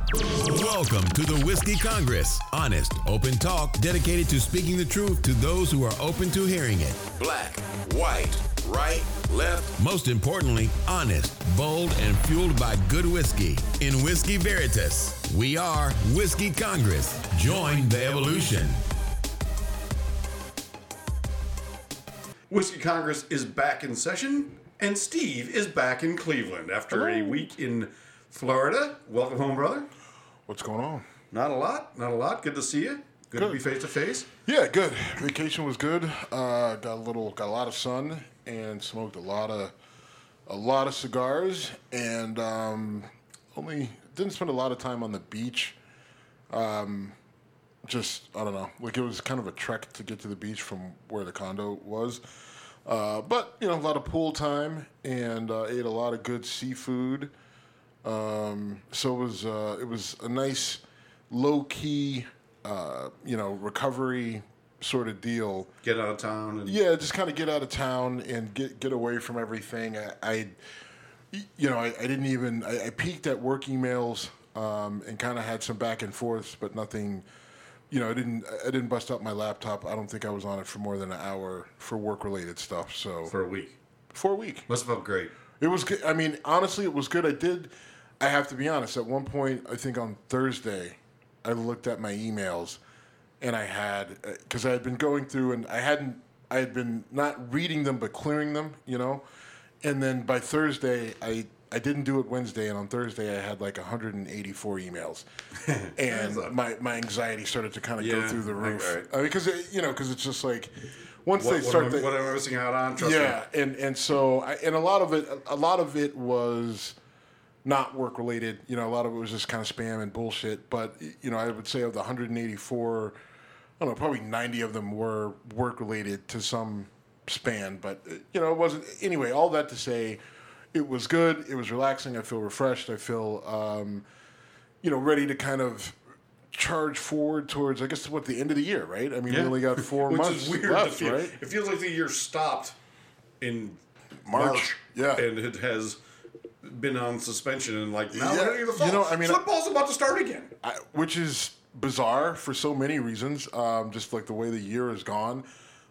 Welcome to the Whiskey Congress. Honest, open talk dedicated to speaking the truth to those who are open to hearing it. Black, white, right, left. Most importantly, honest, bold, and fueled by good whiskey. In Whiskey Veritas, we are Whiskey Congress. Join the evolution. Whiskey Congress is back in session, and Steve is back in Cleveland after a week in Florida. Welcome home, brother. What's going on? Not a lot. Good to see you. Good to be face to face. Yeah, good. Vacation was good. Got a lot of sun and smoked a lot of cigars, and only didn't spend a lot of time on the beach. Just, I don't know, like it was kind of a trek to get to the beach from where the condo was. But, a lot of pool time and ate a lot of good seafood. So it was a nice low-key, recovery sort of deal. Get out of town. Yeah, just kind of get out of town and get away from everything. I peeked at work emails and kind of had some back and forths, but nothing. I didn't bust up my laptop. I don't think I was on it for more than an hour for work-related stuff. So For a week. Must have felt great. It was good. I mean, honestly, it was good. I have to be honest. At one point, I think on Thursday, I looked at my emails, and I had, because I had been going through, and I had been not reading them, but clearing them, And then by Thursday, I didn't do it Wednesday, and on Thursday I had like 184 emails, and my anxiety started to kind of go through the roof. Right. Because it's just like once they start. What am I missing out on? Trust me. and so a lot of it was not work related. A lot of it was just kind of spam and bullshit. But I would say of the 184, I don't know, probably 90 of them were work related to some span. But it wasn't. Anyway, all that to say, it was good. It was relaxing. I feel refreshed. I feel, ready to kind of charge forward towards, I guess, the end of the year, right? I mean, we only got 4 months Which is weird left, to feel. right? It feels like the year stopped in March. Yeah. And it has been on suspension, and now we're ready to fall. Football's about to start again. Which is bizarre for so many reasons, just like the way the year has gone.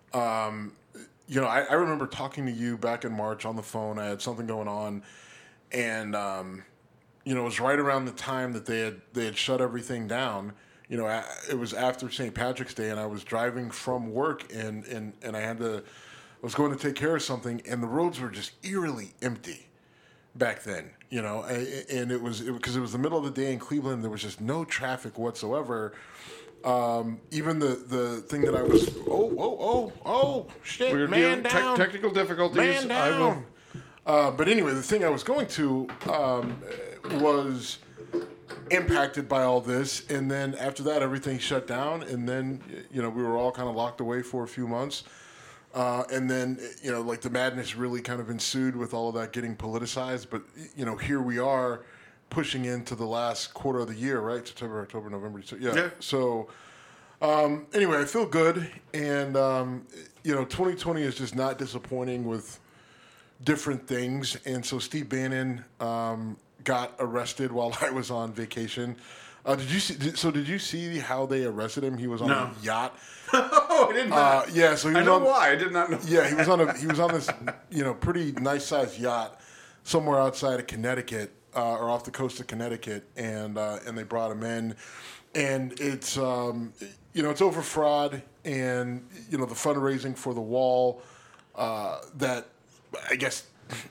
I remember talking to you back in March on the phone. I had something going on, and it was right around the time that they had shut everything down. It was after St. Patrick's Day, and I was driving from work, and I was going to take care of something, and the roads were just eerily empty back then. And it was because it was the middle of the day in Cleveland. There was just no traffic whatsoever. Even the thing that I was shit, We're man dealing down, technical difficulties. man down. But anyway, the thing I was going to was impacted by all this, and then after that, everything shut down, and then we were all kind of locked away for a few months, and then the madness really kind of ensued with all of that getting politicized. But here we are, pushing into the last quarter of the year, right? September, October, November. Yeah. So, anyway, I feel good. And, 2020 is just not disappointing with different things. And so Steve Bannon got arrested while I was on vacation. Did you see how they arrested him? He was on a yacht. Oh, I did not. Yeah, so he was why. I did not know. Yeah, he was on this, pretty nice sized yacht somewhere outside of Connecticut. Or off the coast of Connecticut, and they brought him in, and it's it's over fraud, and the fundraising for the wall that I guess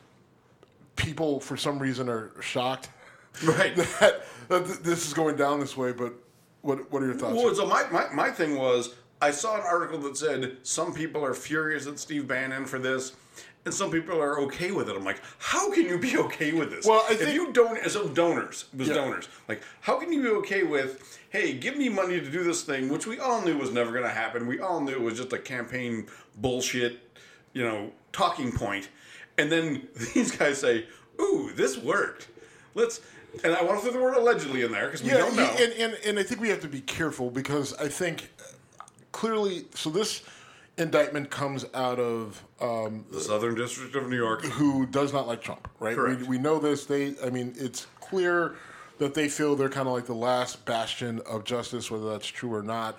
people for some reason are shocked, right? that this is going down this way. But what are your thoughts? Well, so my thing was, I saw an article that said some people are furious at Steve Bannon for this. And some people are okay with it. I'm like, how can you be okay with this? Well, I think if you don't, as donors, like, how can you be okay with, hey, give me money to do this thing, which we all knew was never going to happen. We all knew it was just a campaign bullshit, talking point. And then these guys say, ooh, this worked. And I want to throw the word allegedly in there because we don't know. And I think we have to be careful because I think clearly, so this indictment comes out of the Southern District of New York, who does not like Trump, right? Correct. We know this. It's clear that they feel they're kind of like the last bastion of justice. Whether that's true or not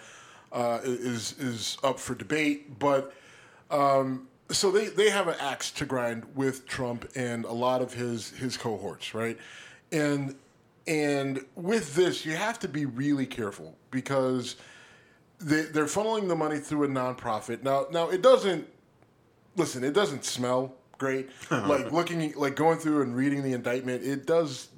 is up for debate. But so they have an axe to grind with Trump and a lot of his cohorts, right? And with this, you have to be really careful because they're funneling the money through a nonprofit. Now it doesn't smell great. Like going through and reading the indictment, it does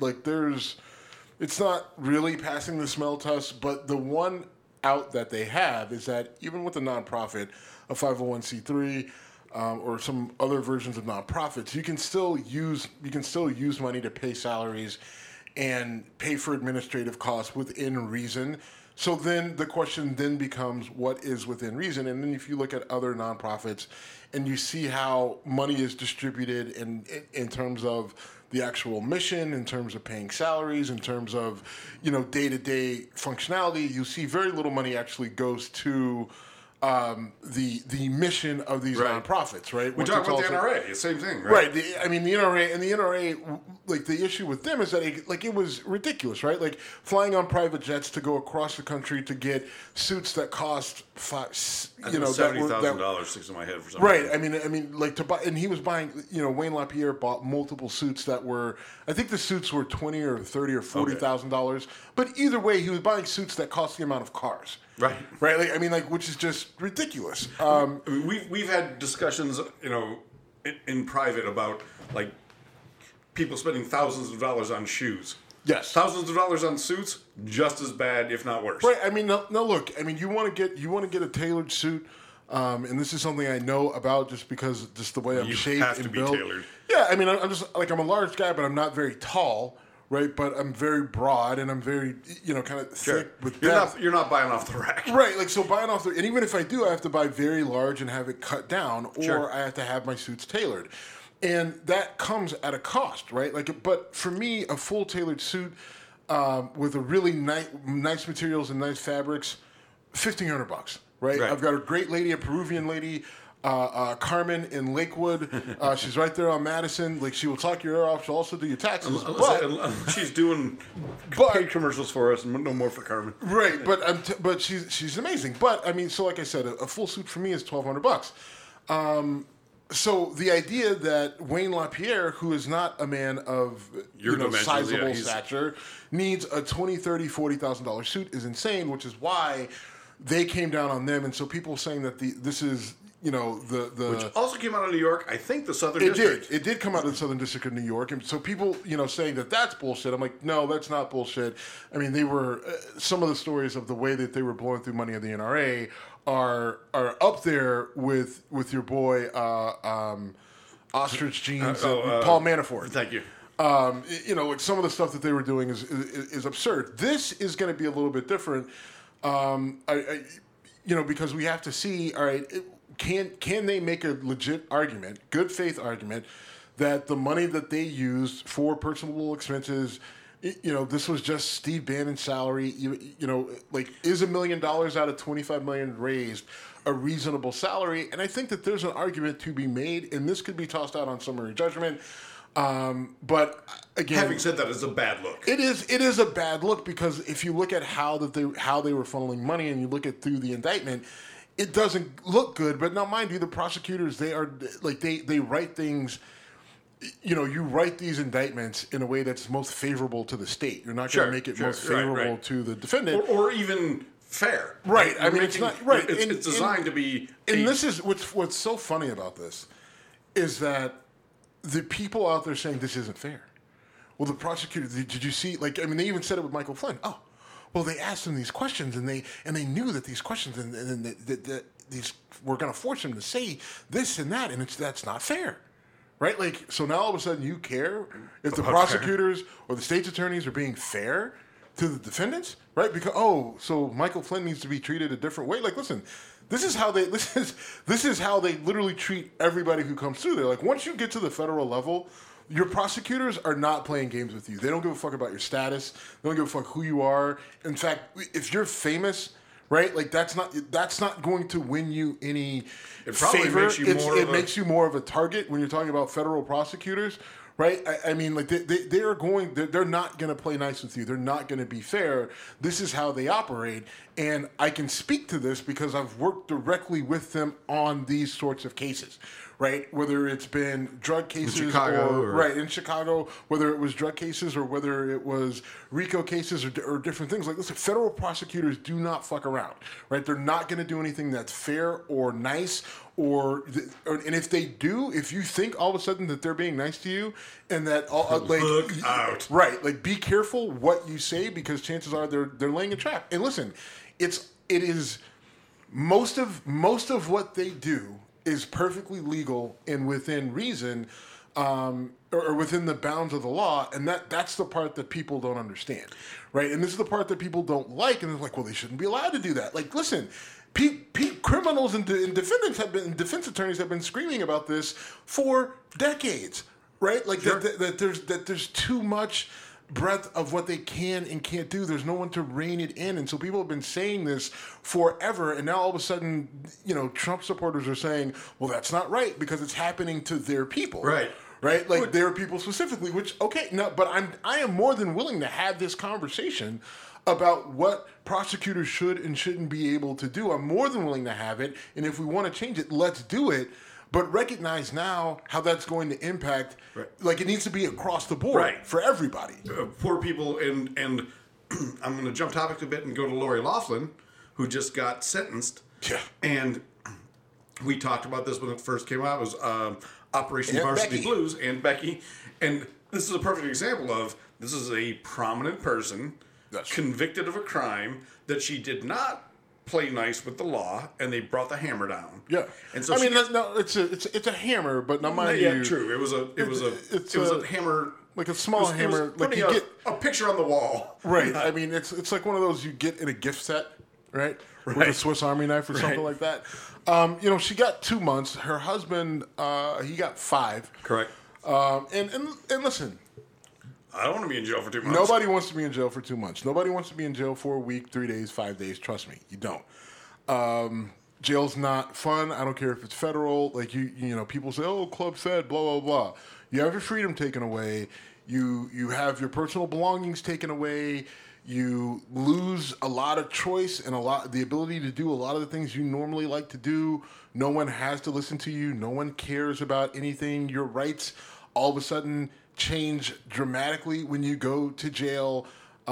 it's not really passing the smell test. But the one out that they have is that even with a nonprofit, a 501c3. Or some other versions of nonprofits, you can still use money to pay salaries and pay for administrative costs within reason. So then the question then becomes, what is within reason? And then if you look at other nonprofits and you see how money is distributed in terms of the actual mission, in terms of paying salaries, in terms of day-to-day functionality, you see very little money actually goes to the mission of these nonprofits, right? We talk about the NRA, same thing, right? Right. The NRA, like the issue with them is that it was ridiculous, right? Like flying on private jets to go across the country to get suits that cost $70,000 sticks in my head for some right. reason. I mean, like to buy, and he was buying. Wayne LaPierre bought multiple suits that were, I think the suits were $20,000 or $30,000 or $40,000. But either way, he was buying suits that cost the amount of cars. Right. Which is just ridiculous. We've had discussions, in private about like people spending thousands of dollars on shoes. Yes. Thousands of dollars on suits, just as bad, if not worse. Right. I mean, no, look. I mean, you want to get a tailored suit, and this is something I know about just because just the way I'm shaped have to and be built. Tailored. Yeah. I mean, I'm just like I'm a large guy, but I'm not very tall. Right, but I'm very broad and I'm very, kind of thick with depth. You're not buying off the rack. Right, so buying off and even if I do, I have to buy very large and have it cut down, or I have to have my suits tailored. And that comes at a cost, right? But for me, a full tailored suit with a really nice materials and nice fabrics, $1,500, right? I've got a great lady, a Peruvian lady, Carmen in Lakewood. She's right there on Madison. Like, she will talk your ear off. She'll also do your taxes. She's doing paid commercials for us, and no more for Carmen. Right, but she's amazing. But I mean, so like I said, a full suit for me is $1,200. So the idea that Wayne LaPierre, who is not a man of sizable stature, needs a $20,000, $30,000, $40,000 suit is insane, which is why they came down on them. And so people saying that this is which also came out of New York. I think the Southern District. It did come out of the Southern District of New York, and so people saying that that's bullshit. I'm like, no, that's not bullshit. I mean, they were some of the stories of the way that they were blowing through money of the NRA are up there with your boy Ostrich Jeans and Paul Manafort. Thank you. Like some of the stuff that they were doing is absurd. This is going to be a little bit different, because we have to see. All right. Can they make a legit argument, good faith argument, that the money that they used for personal expenses, this was just Steve Bannon's salary, is $1 million out of $25 million raised a reasonable salary? And I think that there's an argument to be made, and this could be tossed out on summary judgment. But again, having said that, it's a bad look. It is a bad look because if you look at how they were funneling money and you look at through the indictment, it doesn't look good. But now, mind you, the prosecutors, they are like they write things. You write these indictments in a way that's most favorable to the state. You're not going to make it most favorable to the defendant, or even fair. Right. I mean, it's not right. It's designed to be. And this is what's so funny about this is that the people out there saying this isn't fair. Well, the prosecutors, did you see? They even said it with Michael Flynn. Oh, well, they asked him these questions, and they knew that these questions and these were going to force him to say this and that, and that's not fair, right? So now all of a sudden you care if the prosecutors or the state's attorneys are being fair to the defendants, right? Because so Michael Flynn needs to be treated a different way. Listen. This is how they literally treat everybody who comes through there. Once you get to the federal level, your prosecutors are not playing games with you. They don't give a fuck about your status. They don't give a fuck who you are. In fact, if you're famous, right? That's not going to win you any favor. It makes you more of a target when you're talking about federal prosecutors, right? I mean, like they are going. They're not going to play nice with you. They're not going to be fair. This is how they operate, and I can speak to this because I've worked directly with them on these sorts of cases, right? Whether it's been drug cases in Chicago, right in Chicago, whether it was drug cases or whether it was RICO cases or different things. Like, listen, federal prosecutors do not fuck around, right? They're not going to do anything that's fair or nice. And if they do, if you think all of a sudden that they're being nice to you and that look out, right? Like, be careful what you say because chances are they're laying a trap. And listen, it is most of what they do is perfectly legal and within reason, or within the bounds of the law, and that's the part that people don't understand, right? And this is the part that people don't like, and they're like, well, they shouldn't be allowed to do that. Like, listen. Criminals and defense attorneys have been screaming about this for decades, right? Like sure. that there's too much breadth of what they can and can't do. There's no one to rein it in, and so people have been saying this forever. And now all of a sudden, Trump supporters are saying, "Well, that's not right because it's happening to their people." Right. Right, like their people specifically. Which but I am more than willing to have this conversation about what prosecutors should and shouldn't be able to do. I'm more than willing to have it, and if we want to change it, let's do it. But recognize now how that's going to impact. Right. Like, it needs to be across the board for everybody. Poor people, and I'm going to jump topic a bit and go to Lori Loughlin, who just got sentenced. Yeah, and we talked about this when it first came out. It was Operation Varsity Blues and Becky, and this is a perfect example of this is a prominent person convicted of a crime that she did not play nice with the law, and they brought the hammer down. Yeah, and so it's a hammer, but not mind you. Yeah, true. It was a hammer, like a small hammer. Like you get a picture on the wall, right? I mean, it's like one of those you get in a gift set, right? With a Swiss Army knife or something like that. She got 2 months. Her husband, he got 5. Correct. And listen. I don't want to be in jail for 2 months. Nobody wants to be in jail for 2 months. Nobody wants to be in jail for a week, 3 days, 5 days. Trust me, you don't. Jail's not fun. I don't care if it's federal. Like people say, "Oh, Club Fed," blah blah blah. You have your freedom taken away. You have your personal belongings taken away. You lose a lot of choice and the ability to do a lot of the things you normally like to do. No one has to listen to you. No one cares about anything. Your rights all of a sudden change dramatically when you go to jail.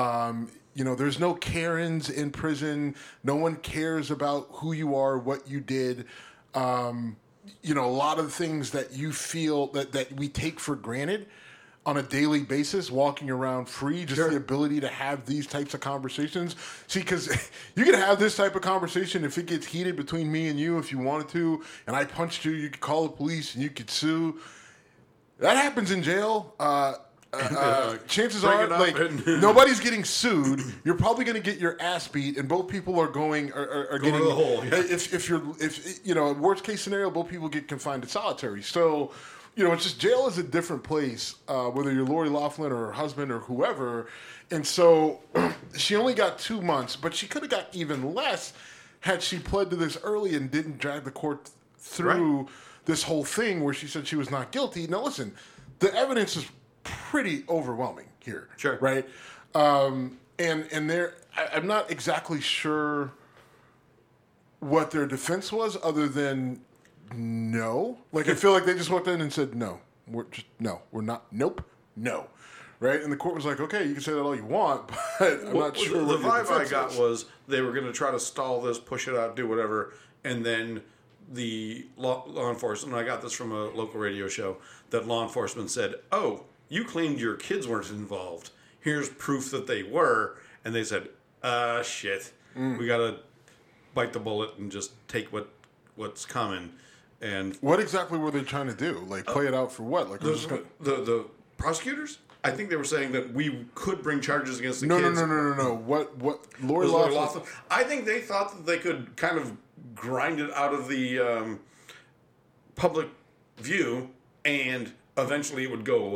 There's no Karens in prison. No one cares about who you are, what you did. A lot of the things that you feel that we take for granted on a daily basis, walking around free, just the ability to have these types of conversations. See, because you can have this type of conversation if it gets heated between me and you if you wanted to, and I punched you, you could call the police and you could sue. That happens in jail. Chances are, nobody's getting sued. You're probably going to get your ass beat, and both people are getting to the hole. Yeah. If worst case scenario, both people get confined to solitary. So, it's just jail is a different place, whether you're Lori Loughlin or her husband or whoever. And so she only got 2 months, but she could have got even less had she pled to this early and didn't drag the court through this whole thing where she said she was not guilty. Now, listen, the evidence is pretty overwhelming here. Sure. Right? I'm not exactly sure what their defense was other than no. Like, I feel like they just walked in and said, no, we're not, nope, no. Right? And the court was like, okay, you can say that all you want, but I'm not sure the what your vibe I defense got is. was they were going to try to stall this, push it out, do whatever, and then the law enforcement, and I got this from a local radio show, that law enforcement said, oh, you claimed your kids weren't involved. Here's proof that they were. And they said, shit. We got to bite the bullet and just take what's coming. And what exactly were they trying to do? Like, play it out for what? Like, the prosecutors? I think they were saying that we could bring charges against the kids. No. What Lori Loughlin? I think they thought that they could kind of grind it out of the public view and eventually it would go away.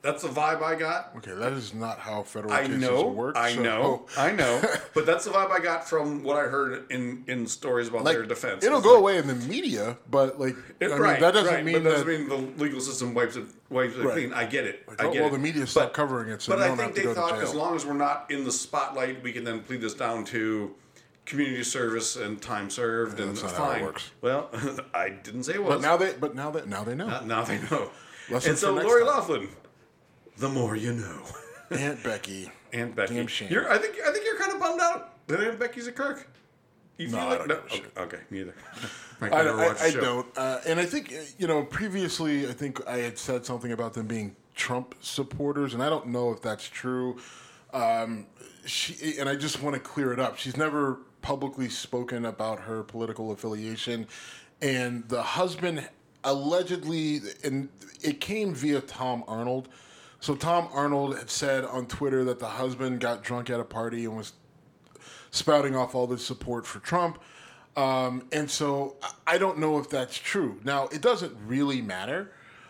That's the vibe I got. Okay, that is not how federal I cases know, work. I know. But that's the vibe I got from what I heard in stories about their defense. It'll go away in the media, but that doesn't mean that doesn't mean the legal system wipes it clean. I get it. Well, the media stopped covering it, so but you I don't think have to they go to thought jail. as long as we're not in the spotlight, we can then plead this down to community service and time served, and that's not fine. how it works. Well, I didn't say it was. But now they know. Now they know. Lesson And so for next Lori time. Loughlin, the more you know. Aunt Becky. Aunt Becky. Damn shame. I think you're kind of bummed out that Aunt Becky's a Kirk. You feel No, like, I don't give a shit. Okay, neither. I don't. And I think, previously, I think I had said something about them being Trump supporters, and I don't know if that's true. And I just want to clear it up. She's never publicly spoken about her political affiliation. And the husband allegedly, and it came via Tom Arnold. So Tom Arnold had said on Twitter that the husband got drunk at a party and was spouting off all this support for Trump. And so I don't know if that's true. Now, it doesn't really matter,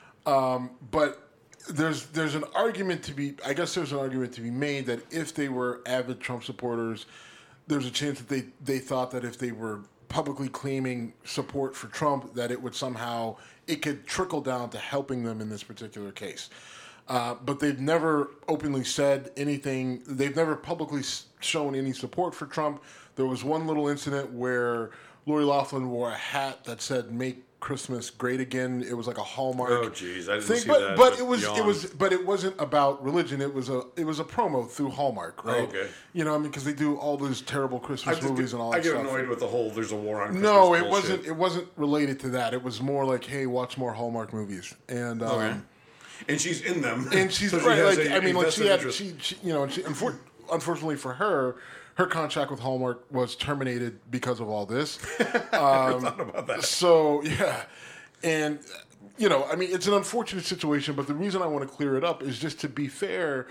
but there's an argument to be, I guess there's an argument to be made that if they were avid Trump supporters, there's a chance that they thought that if they were publicly claiming support for Trump, that it would somehow, it could trickle down to helping them in this particular case. But they've never openly said anything. They've never publicly shown any support for Trump. There was one little incident where Lori Loughlin wore a hat that said "Make Christmas Great Again." It was like a Hallmark. Oh, jeez, I didn't thing, see but, that. But it wasn't about religion. It was a promo through Hallmark, right? Oh, okay. Because they do all those terrible Christmas movies and all that I get stuff. annoyed with the whole "there's a war on Christmas" No, it bullshit. wasn't. It wasn't related to that. It was more like, hey, watch more Hallmark movies, and Okay. And she's in them. and she's So right. has Like a I mean, like she vested had, interest. unfortunately for her, her contract with Hallmark was terminated because of all this. I never thought about that. So yeah, and it's an unfortunate situation. But the reason I want to clear it up is just to be fair,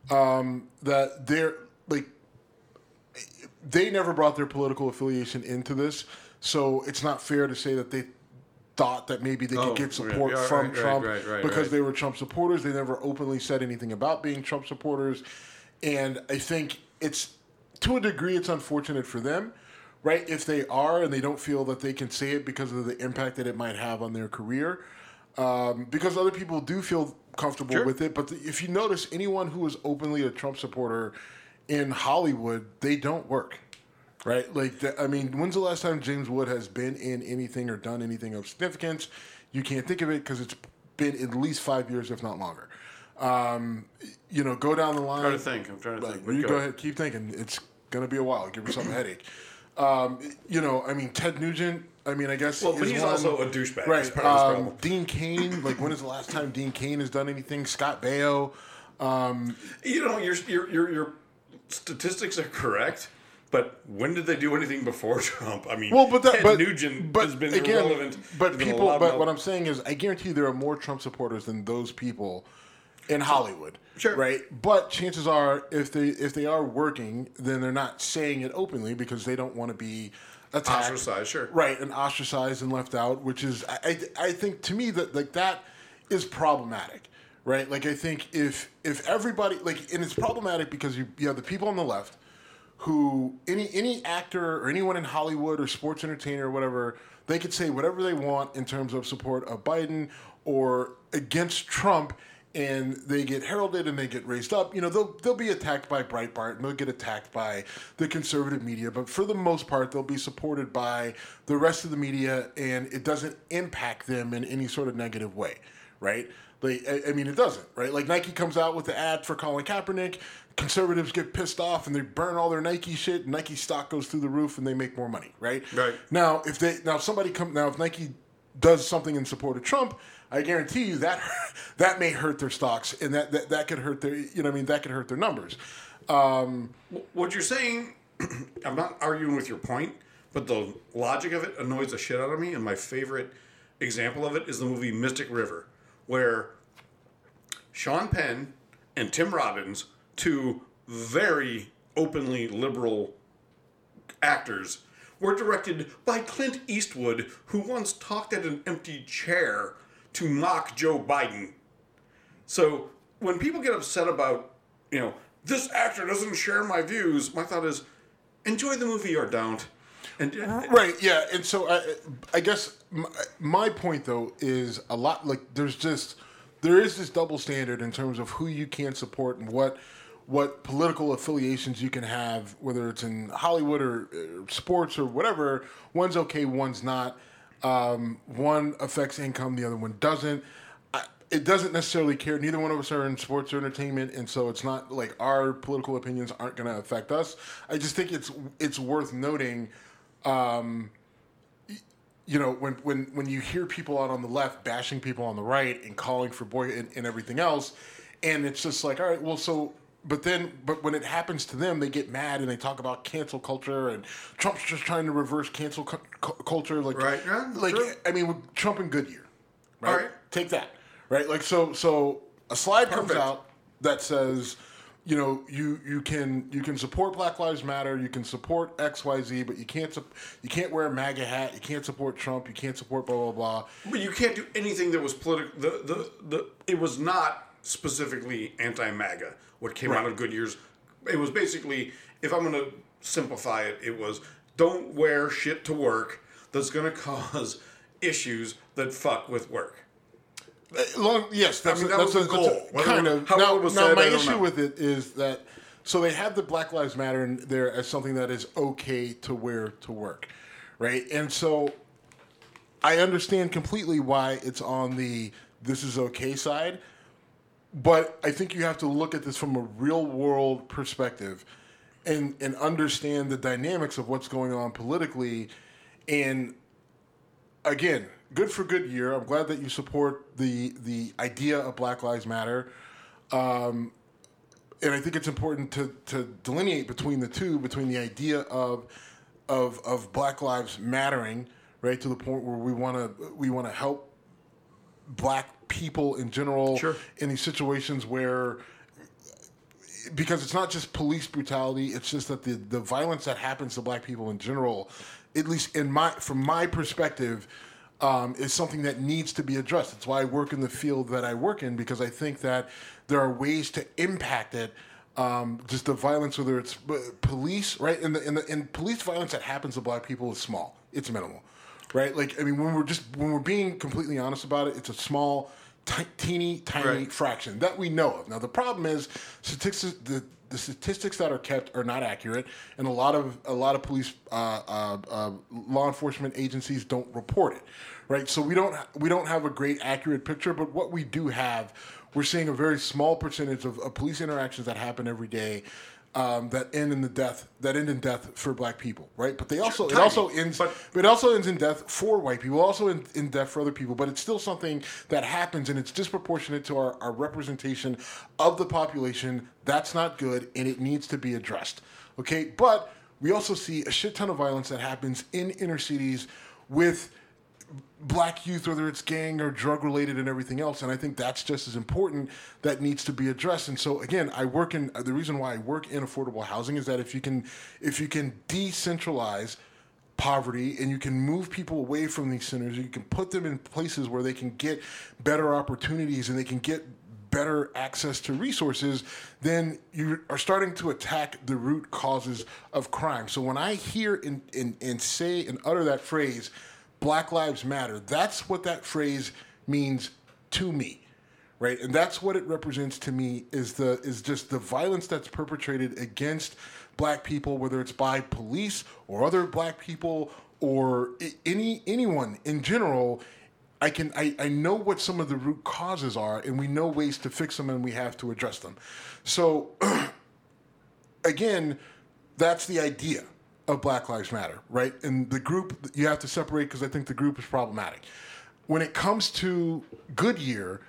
that they never brought their political affiliation into this, so it's not fair to say that they thought that maybe they could get support from Trump because they were Trump supporters. They never openly said anything about being Trump supporters, and I think it's, to a degree, it's unfortunate for them, right? If they are and they don't feel that they can say it because of the impact that it might have on their career, because other people do feel comfortable with it. But if you notice, anyone who is openly a Trump supporter in Hollywood, they don't work. Right? When's the last time James Wood has been in anything or done anything of significance? You can't think of it because it's been at least 5 years, if not longer. Go down the line. I'm trying to think. You go ahead, keep thinking. It's going to be a while. Give yourself a headache. Ted Nugent, I guess. Well, but he's also a douchebag. Right. That's part of his problem. Dean Cain, when is the last time Dean Cain has done anything? Scott Baio. Your statistics are correct. But when did they do anything before Trump? Ted Nugent has been irrelevant. But what I'm saying is, I guarantee you there are more Trump supporters than those people in Hollywood. Sure. Right? But chances are, if they are working, then they're not saying it openly because they don't want to be attacked. Ostracized, sure. Right, and ostracized and left out, which is, I think, to me, that is problematic. Right? I think if everybody, and it's problematic because you have the people on the left who, any actor or anyone in Hollywood or sports entertainer or whatever, they could say whatever they want in terms of support of Biden or against Trump, and they get heralded and they get raised up. They'll be attacked by Breitbart and they'll get attacked by the conservative media, but for the most part, they'll be supported by the rest of the media, and it doesn't impact them in any sort of negative way, right? It doesn't, right? Nike comes out with the ad for Colin Kaepernick, conservatives get pissed off and they burn all their Nike shit, Nike stock goes through the roof and they make more money, right? Right. Now, if Nike does something in support of Trump, I guarantee you that may hurt their stocks, and that could hurt their, that could hurt their numbers. What you're saying, I'm not arguing with your point, but the logic of it annoys the shit out of me, and my favorite example of it is the movie Mystic River, where Sean Penn and Tim Robbins, two very openly liberal actors, were directed by Clint Eastwood, who once talked at an empty chair to mock Joe Biden. So when people get upset about, this actor doesn't share my views, my thought is, enjoy the movie or don't. And, right, yeah. And so I guess my point, though, is a lot like there is this double standard in terms of who you can support and what political affiliations you can have, whether it's in Hollywood or sports or whatever. One's okay, one's not. One affects income, the other one doesn't. It doesn't necessarily care. Neither one of us are in sports or entertainment, and so it's not like our political opinions aren't going to affect us. I just think it's worth noting, when you hear people out on the left bashing people on the right and calling for and everything else, and it's just like, all right, well, so. But when it happens to them, they get mad and they talk about cancel culture and Trump's just trying to reverse cancel culture. Like, right? Yeah, like sure. I mean, with Trump and Goodyear, right? All right. Take that, right? Like, so a slide comes out that says, you can support Black Lives Matter, you can support XYZ, but you can't wear a MAGA hat, you can't support Trump, you can't support blah blah blah. But you can't do anything that was political. It was not specifically anti-MAGA. What came out of Goodyear's, it was basically, if I'm going to simplify it, it was don't wear shit to work that's going to cause issues that fuck with work. Yes, that was the goal. Kind of. How it was said, my issue with it is that, so they have the Black Lives Matter in there as something that is okay to wear to work, right? And so I understand completely why it's on the this is okay side. But I think you have to look at this from a real world perspective and understand the dynamics of what's going on politically. And again, good for Goodyear. I'm glad that you support the idea of Black Lives Matter. And I think it's important to delineate between the two, between the idea of Black Lives mattering, right, to the point where we want to help Black people in general in these situations where, because it's not just police brutality, it's just that the violence that happens to Black people in general, at least from my perspective, is something that needs to be addressed. That's why I work in the field that I work in, because I think that there are ways to impact it. Just the violence, whether it's police, right? And police violence that happens to Black people is small. It's minimal. Right, like I mean, when we're being completely honest about it, it's a small, teeny tiny fraction that we know of. Now the problem is the statistics that are kept are not accurate, and a lot of police law enforcement agencies don't report it. Right, so we don't have a great accurate picture, but what we do have, we're seeing a very small percentage of police interactions that happen every day. That end in death for Black people, right? But it also ends in death for white people, also in death for other people. But it's still something that happens, and it's disproportionate to our representation of the population. That's not good, and it needs to be addressed. Okay, but we also see a shit ton of violence that happens in inner cities with Black youth, whether it's gang or drug related and everything else, and I think that's just as important. That needs to be addressed. And so again, the reason why I work in affordable housing is that if you can decentralize poverty and you can move people away from these centers, you can put them in places where they can get better opportunities and they can get better access to resources, then you are starting to attack the root causes of crime. So when I hear and say and utter that phrase, Black Lives Matter, that's what that phrase means to me, right? And that's what it represents to me is just the violence that's perpetrated against Black people, whether it's by police or other Black people or anyone in general. I know what some of the root causes are, and we know ways to fix them, and we have to address them. So again, that's the idea of Black Lives Matter, right? And the group, you have to separate because I think the group is problematic. When it comes to Goodyear,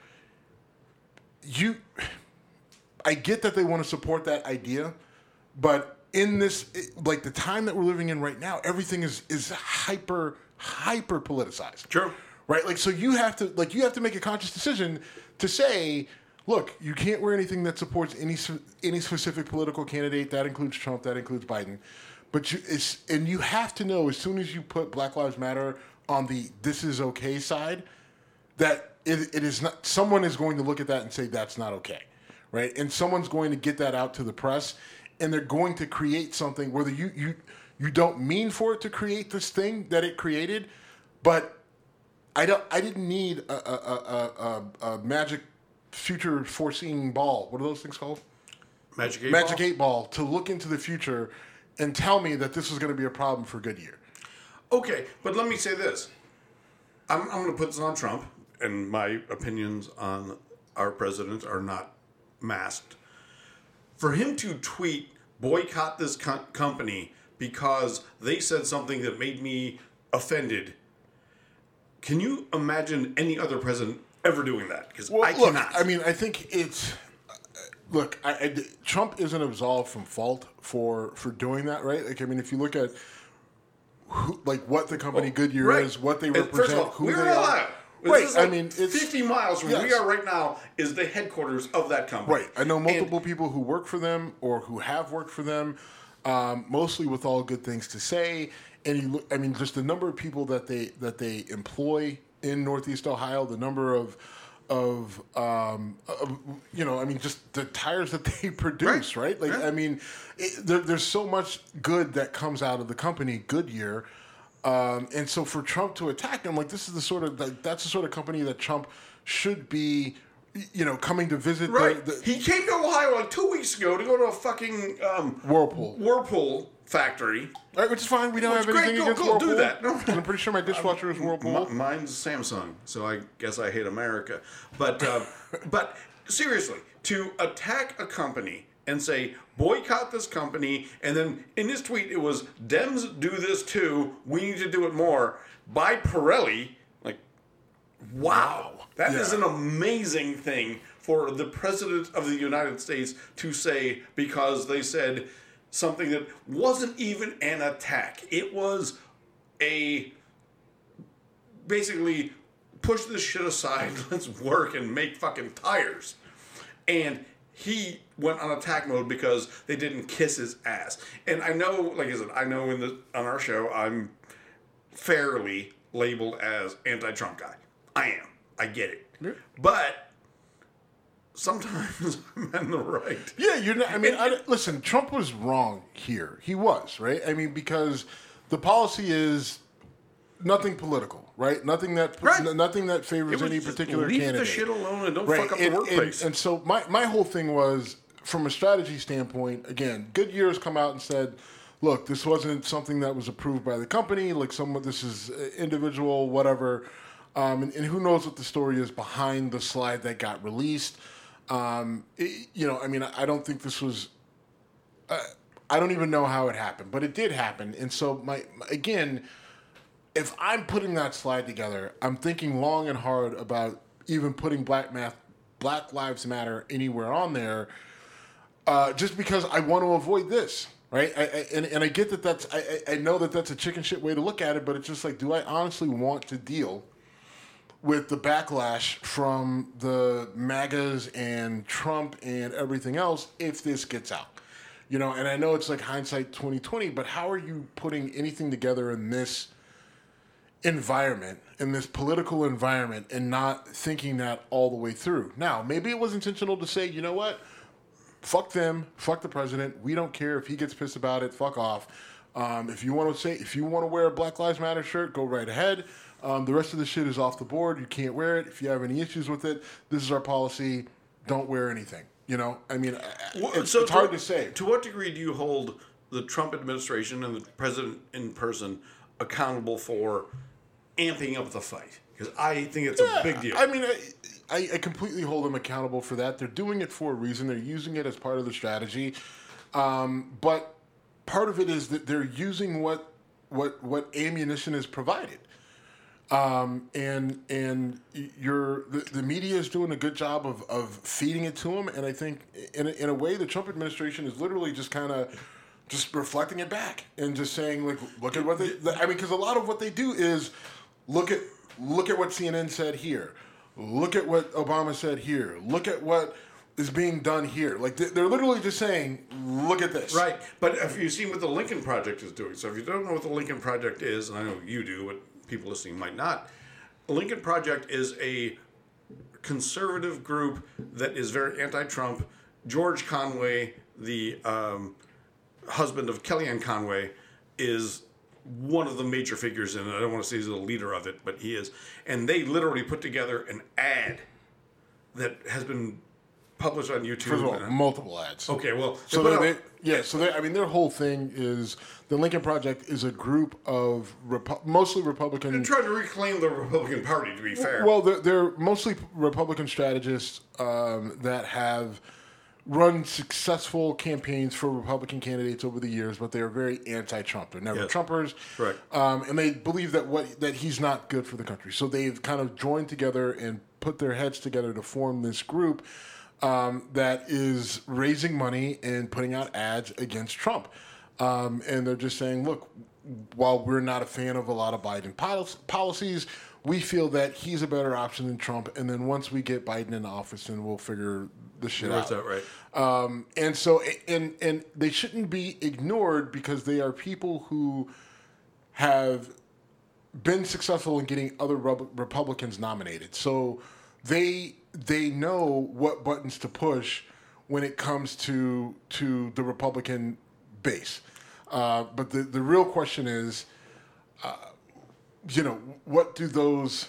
I get that they want to support that idea, but in this, like the time that we're living in right now, everything is hyper politicized. True. Right? Like, so you have to make a conscious decision to say, look, you can't wear anything that supports any specific political candidate. That includes Trump, that includes Biden. But you have to know as soon as you put Black Lives Matter on the this is okay side, that it is not. Someone is going to look at that and say that's not okay, right? And someone's going to get that out to the press, and they're going to create something, whether you don't mean for it to create this thing that it created, but I didn't need a magic future foreseeing ball. What are those things called? Magic 8 Magic ball? 8 ball to look into the future and tell me that this was going to be a problem for Goodyear. Okay, but let me say this. I'm going to put this on Trump, and my opinions on our president are not masked. For him to tweet, boycott this company because they said something that made me offended, can you imagine any other president ever doing that? Because I cannot. I mean, I think it's... Look, Trump isn't absolved from fault for doing that, right? Like, I mean, if you look at what the company Goodyear is, what they represent, first of all, who we're they in are. Ohio. Right, This is like I mean, it's 50 miles from where we are right now is the headquarters of that company. Right, I know multiple people who work for them or who have worked for them, mostly with all good things to say. And you look, I mean, just the number of people that they employ in Northeast Ohio, the number of I mean, just the tires that they produce, right? Like, I mean, there's so much good that comes out of the company Goodyear, and so for Trump to attack them, like, this is that's the sort of company that Trump should be, coming to visit. Right. He came to Ohio like 2 weeks ago to go to a fucking Whirlpool factory. Right, which is fine. We don't have anything against Whirlpool. Whirlpool. Do that. No. I'm pretty sure my dishwasher is Whirlpool. Mine's Samsung, so I guess I hate America. But but seriously, to attack a company and say boycott this company, and then in his tweet it was Dems do this too. We need to do it more by Pirelli. Like, wow, that is an amazing thing for the president of the United States to say, because they said something that wasn't even an attack. It was basically push this shit aside, let's work and make fucking tires. And he went on attack mode because they didn't kiss his ass. And I know, like I said, on our show, I'm fairly labeled as anti-Trump guy. I am. I get it. Yeah. But sometimes I'm in the right. Yeah, you're not. I mean, listen, Trump was wrong here. He was, right? I mean, because the policy is nothing political, right? Nothing that favors any particular candidate. Leave the shit alone and don't fuck up the workplace. And so my whole thing was, from a strategy standpoint, again, Goodyear has come out and said, look, this wasn't something that was approved by the company. Like, this is individual, whatever. And who knows what the story is behind the slide that got released. I mean, I don't think this was. I don't even know how it happened, but it did happen. And so, again, if I'm putting that slide together, I'm thinking long and hard about even putting Black Lives Matter anywhere on there, just because I want to avoid this, right? And I get that I know that that's a chicken shit way to look at it, but it's just like, do I honestly want to deal with the backlash from the MAGAs and Trump and everything else if this gets out? And I know it's like hindsight 2020, but how are you putting anything together in this environment, in this political environment, and not thinking that all the way through? Now, maybe it was intentional to say, you know what? Fuck them, fuck the president. We don't care if he gets pissed about it. Fuck off. If you want to wear a Black Lives Matter shirt, go right ahead. The rest of the shit is off the board. You can't wear it. If you have any issues with it, this is our policy. Don't wear anything. I mean, it's hard to say. To what degree do you hold the Trump administration and the president in person accountable for amping up the fight? Because I think it's a big deal. I mean, I completely hold them accountable for that. They're doing it for a reason. They're using it as part of the strategy. But part of it is that they're using what ammunition is provided. And the media is doing a good job of feeding it to them, and I think in a way the Trump administration is literally just kind of just reflecting it back and just saying, like, look at what because a lot of what they do is look at what CNN said here, look at what Obama said here, look at what is being done here. Like, they're literally just saying, look at this. Right, but have you seen what the Lincoln Project is doing? So if you don't know what the Lincoln Project is, and I know you do, but people listening might not. The Lincoln Project is a conservative group that is very anti-Trump, George Conway, the husband of Kellyanne Conway, is one of the major figures in it. I don't want to say he's the leader of it, but he is. And they literally put together an ad that has been published on YouTube. First of all, multiple ads. Okay, well, their whole thing is the Lincoln Project is a group of mostly Republican. They're trying to reclaim the Republican Party, to be fair. Well, they're mostly Republican strategists that have run successful campaigns for Republican candidates over the years, but they are very anti-Trump. They're never Trumpers. Correct. And they believe that he's not good for the country. So they've kind of joined together and put their heads together to form this group that is raising money and putting out ads against Trump. And they're just saying, look, while we're not a fan of a lot of Biden policies, we feel that he's a better option than Trump. And then once we get Biden in office, then we'll figure the shit out. That's right. And so, and they shouldn't be ignored because they are people who have been successful in getting other Republicans nominated. So they know what buttons to push when it comes to the Republican base. But the real question is, what do those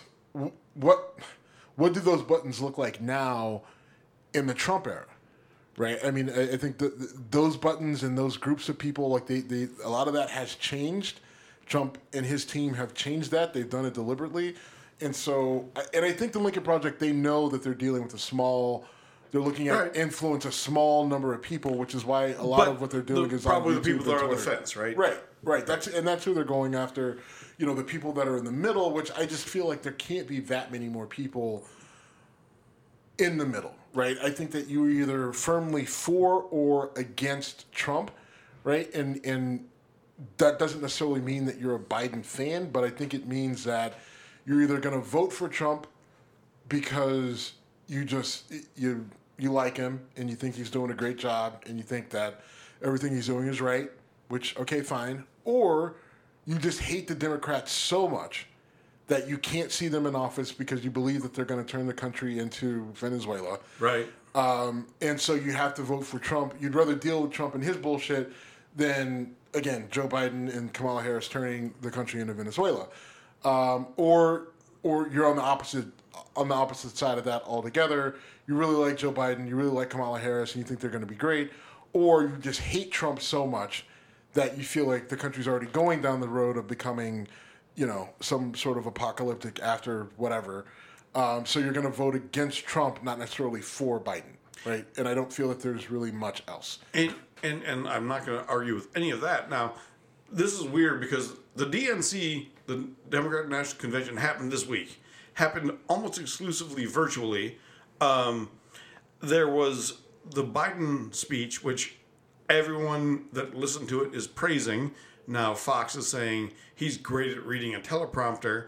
buttons look like now in the Trump era? Right. I mean, I think those buttons and those groups of people, like a lot of that has changed. Trump and his team have changed that. They've done it deliberately. And so, and I think the Lincoln Project, they know that they're dealing with they're looking at influence a small number of people, which is why a lot of what they're doing is probably on YouTube the people that are on the Twitter. fence, right? Right. That's who they're going after. The people that are in the middle, which I just feel like there can't be that many more people in the middle, right? I think that you're either firmly for or against Trump, right? And that doesn't necessarily mean that you're a Biden fan, but I think it means that you're either going to vote for Trump because you like him and you think he's doing a great job and you think that everything he's doing is right, which, okay, fine. Or you just hate the Democrats so much that you can't see them in office because you believe that they're going to turn the country into Venezuela. Right. And so you have to vote for Trump. You'd rather deal with Trump and his bullshit than, again, Joe Biden and Kamala Harris turning the country into Venezuela. Or you're on the opposite side of that altogether. You really like Joe Biden, you really like Kamala Harris, and you think they're going to be great. Or you just hate Trump so much that you feel like the country's already going down the road of becoming, some sort of apocalyptic after whatever. So you're going to vote against Trump, not necessarily for Biden, right? And I don't feel that there's really much else. And I'm not going to argue with any of that. Now, this is weird because the DNC, the Democratic National Convention, happened this week. Happened almost exclusively virtually. There was the Biden speech, which everyone that listened to it is praising. Now Fox is saying he's great at reading a teleprompter.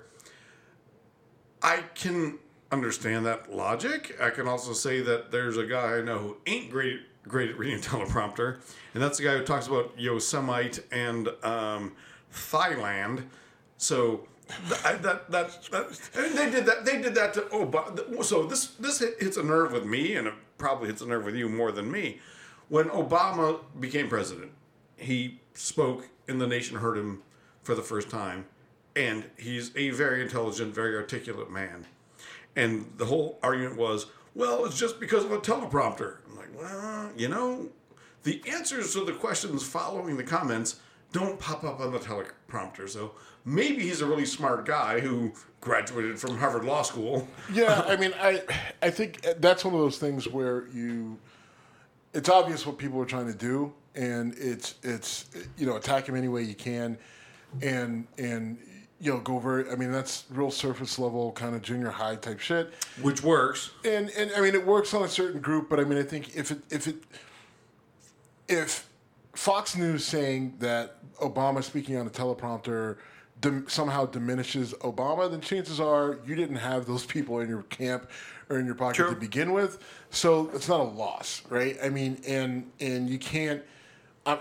I can understand that logic. I can also say that there's a guy I know who ain't great at reading a teleprompter, and that's the guy who talks about Yosemite and Thailand. So and they did that to Obama. So this hits a nerve with me, and it probably hits a nerve with you more than me. When Obama became president, he spoke and the nation heard him for the first time, and he's a very intelligent, very articulate man. And the whole argument was, well, it's just because of a teleprompter. I'm like, well, the answers to the questions following the comments don't pop up on the teleprompter. So maybe he's a really smart guy who graduated from Harvard Law School. Yeah, I mean, I think that's one of those things where it's obvious what people are trying to do, and it's attack him any way you can, and go very. I mean, that's real surface level kind of junior high type shit, which works. And I mean, it works on a certain group, but I mean, I think if Fox News saying that Obama speaking on a teleprompter somehow diminishes Obama, then chances are you didn't have those people in your camp or in your pocket to begin with. So it's not a loss, right? I mean, and you can't. I'm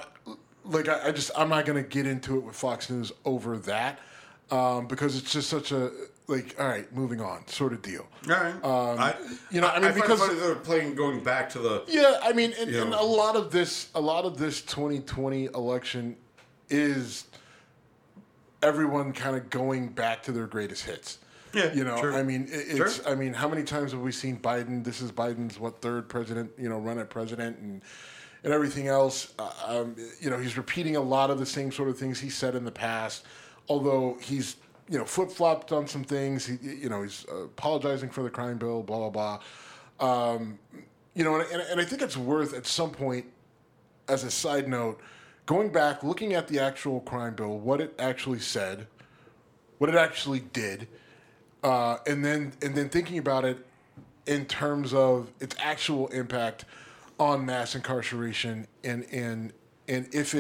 not going to get into it with Fox News over that because it's just such a like, all right, moving on, sort of deal. All right. I find because it funny they're going back to the. Yeah, I mean, and a lot of this 2020 election is everyone kind of going back to their greatest hits. Yeah, sure. I mean, it's. Sure. I mean, how many times have we seen Biden? This is Biden's third president? Run at president and everything else. He's repeating a lot of the same sort of things he said in the past. Although he's flip flopped on some things. He's apologizing for the crime bill. Blah blah blah. And I think it's worth at some point, as a side note, going back, looking at the actual crime bill, what it actually said, what it actually did. And then thinking about it in terms of its actual impact on mass incarceration and if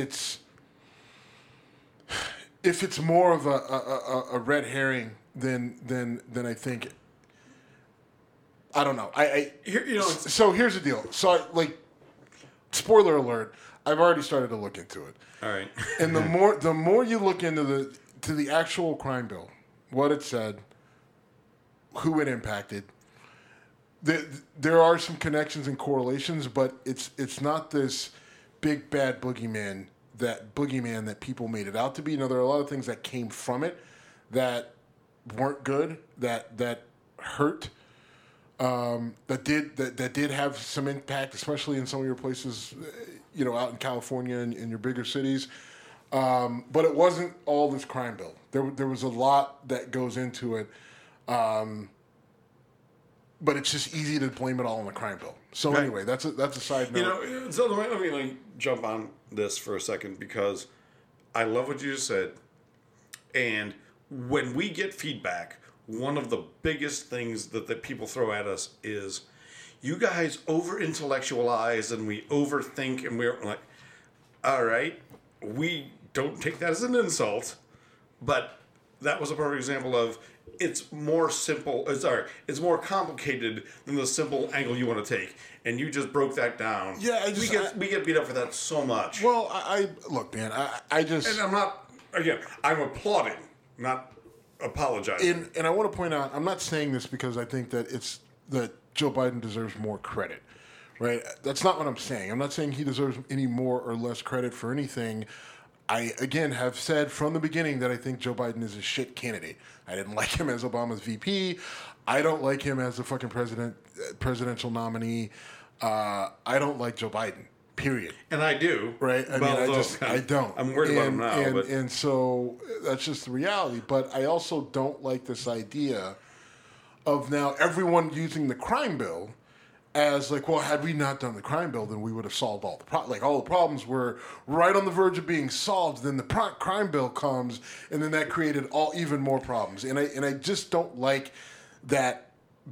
it's more of a red herring than I think. I don't know. So here's the deal. So spoiler alert. I've already started to look into it. All right. And the more you look into the actual crime bill, what it said, who it impacted. There are some connections and correlations, but it's not this big bad boogeyman that people made it out to be. There are a lot of things that came from it that weren't good, that hurt, that did have some impact, especially in some of your places, out in California and in your bigger cities. But it wasn't all this crime bill. There was a lot that goes into it. But it's just easy to blame it all on the crime bill. So anyway, that's a side note. So let me jump on this for a second because I love what you just said. And when we get feedback, one of the biggest things that people throw at us is, you guys over-intellectualize and we overthink, and we're like, all right, we don't take that as an insult, but that was a perfect example of it's more simple. It's more complicated than the simple angle you want to take, and you just broke that down. Yeah, we get beat up for that so much. Well, I look, man. I just and I'm not. Again, I'm applauding, not apologizing. And I want to point out, I'm not saying this because I think that Joe Biden deserves more credit, right? That's not what I'm saying. I'm not saying he deserves any more or less credit for anything. I, again, have said from the beginning that I think Joe Biden is a shit candidate. I didn't like him as Obama's VP. I don't like him as the fucking presidential nominee. I don't like Joe Biden, period. And I do. Right? I mean, I don't. I'm worried about him now. And so that's just the reality. But I also don't like this idea of now everyone using the crime bill as had we not done the crime bill, then we would have solved all the problems. All the problems were right on the verge of being solved. Then the crime bill comes, and then that created even more problems. And I just don't like that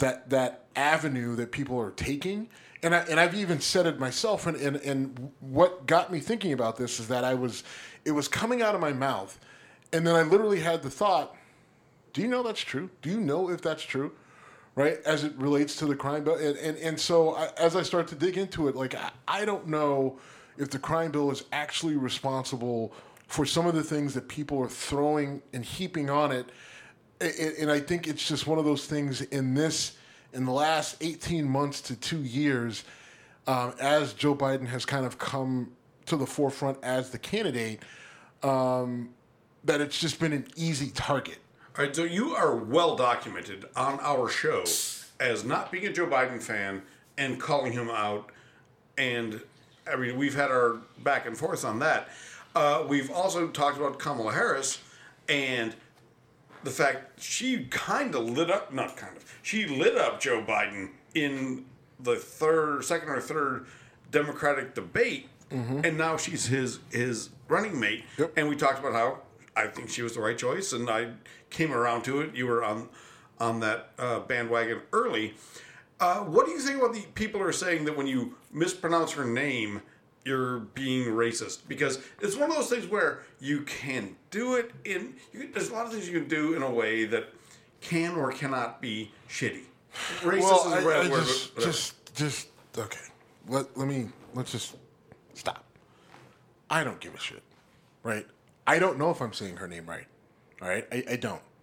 avenue that people are taking. And I've even said it myself. And what got me thinking about this is that it was coming out of my mouth, and then I literally had the thought, do you know that's true? Do you know if that's true? Right, as it relates to the crime bill, and so as I start to dig into it, I don't know if the crime bill is actually responsible for some of the things that people are throwing and heaping on it, and I think it's just one of those things in the last 18 months to 2 years, as Joe Biden has kind of come to the forefront as the candidate, that it's just been an easy target. All right, so you are well documented on our show as not being a Joe Biden fan and calling him out. And, I mean, we've had our back and forth on that. We've also talked about Kamala Harris and the fact she kind of she lit up Joe Biden in the second or third Democratic debate. Mm-hmm. And now she's his running mate. Yep. And we talked about how I think she was the right choice, and I came around to it. You were on that bandwagon early. What do you think about the people who are saying that when you mispronounce her name, you're being racist? Because it's one of those things where you can do it there's a lot of things you can do in a way that can or cannot be shitty. Racist is the right word. Just okay. Let's just stop. I don't give a shit, right? I don't know if I'm saying her name right. All right, I don't.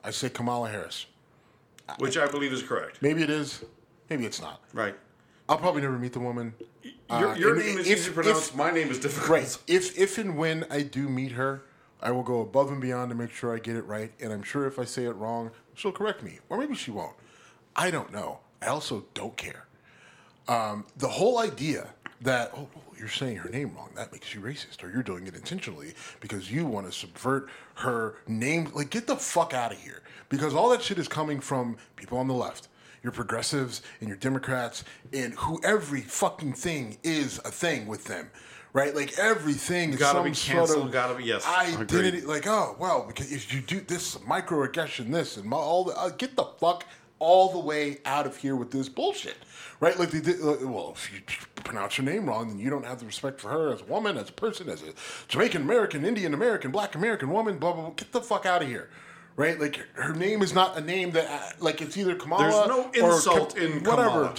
I say Kamala Harris. Which I believe is correct. Maybe it is. Maybe it's not. Right. I'll probably never meet the woman. Your name is easy to pronounce. My name is difficult. Right. If and when I do meet her, I will go above and beyond to make sure I get it right. And I'm sure if I say it wrong, she'll correct me. Or maybe she won't. I don't know. I also don't care. The whole idea that, oh, you're saying her name wrong, that makes you racist, or you're doing it intentionally because you want to subvert her name. Like, get the fuck out of here. Because all that shit is coming from people on the left. Your progressives and your Democrats and who every fucking thing is a thing with them. Right? Like, everything is gotta some be canceled, sort of gotta be, yes, identity. agreed. Like, oh, well, because if you do this microaggression, this and all the, get the fuck all the way out of here with this bullshit. Right? Like, they did, well, if you pronounce her name wrong, then you don't have the respect for her as a woman, as a person, as a Jamaican American, Indian American, Black American woman, blah, blah, blah. Get the fuck out of here. Right? Like, her name is not a name that, like, it's either Kamala. There's no insult or in whatever. Kamala.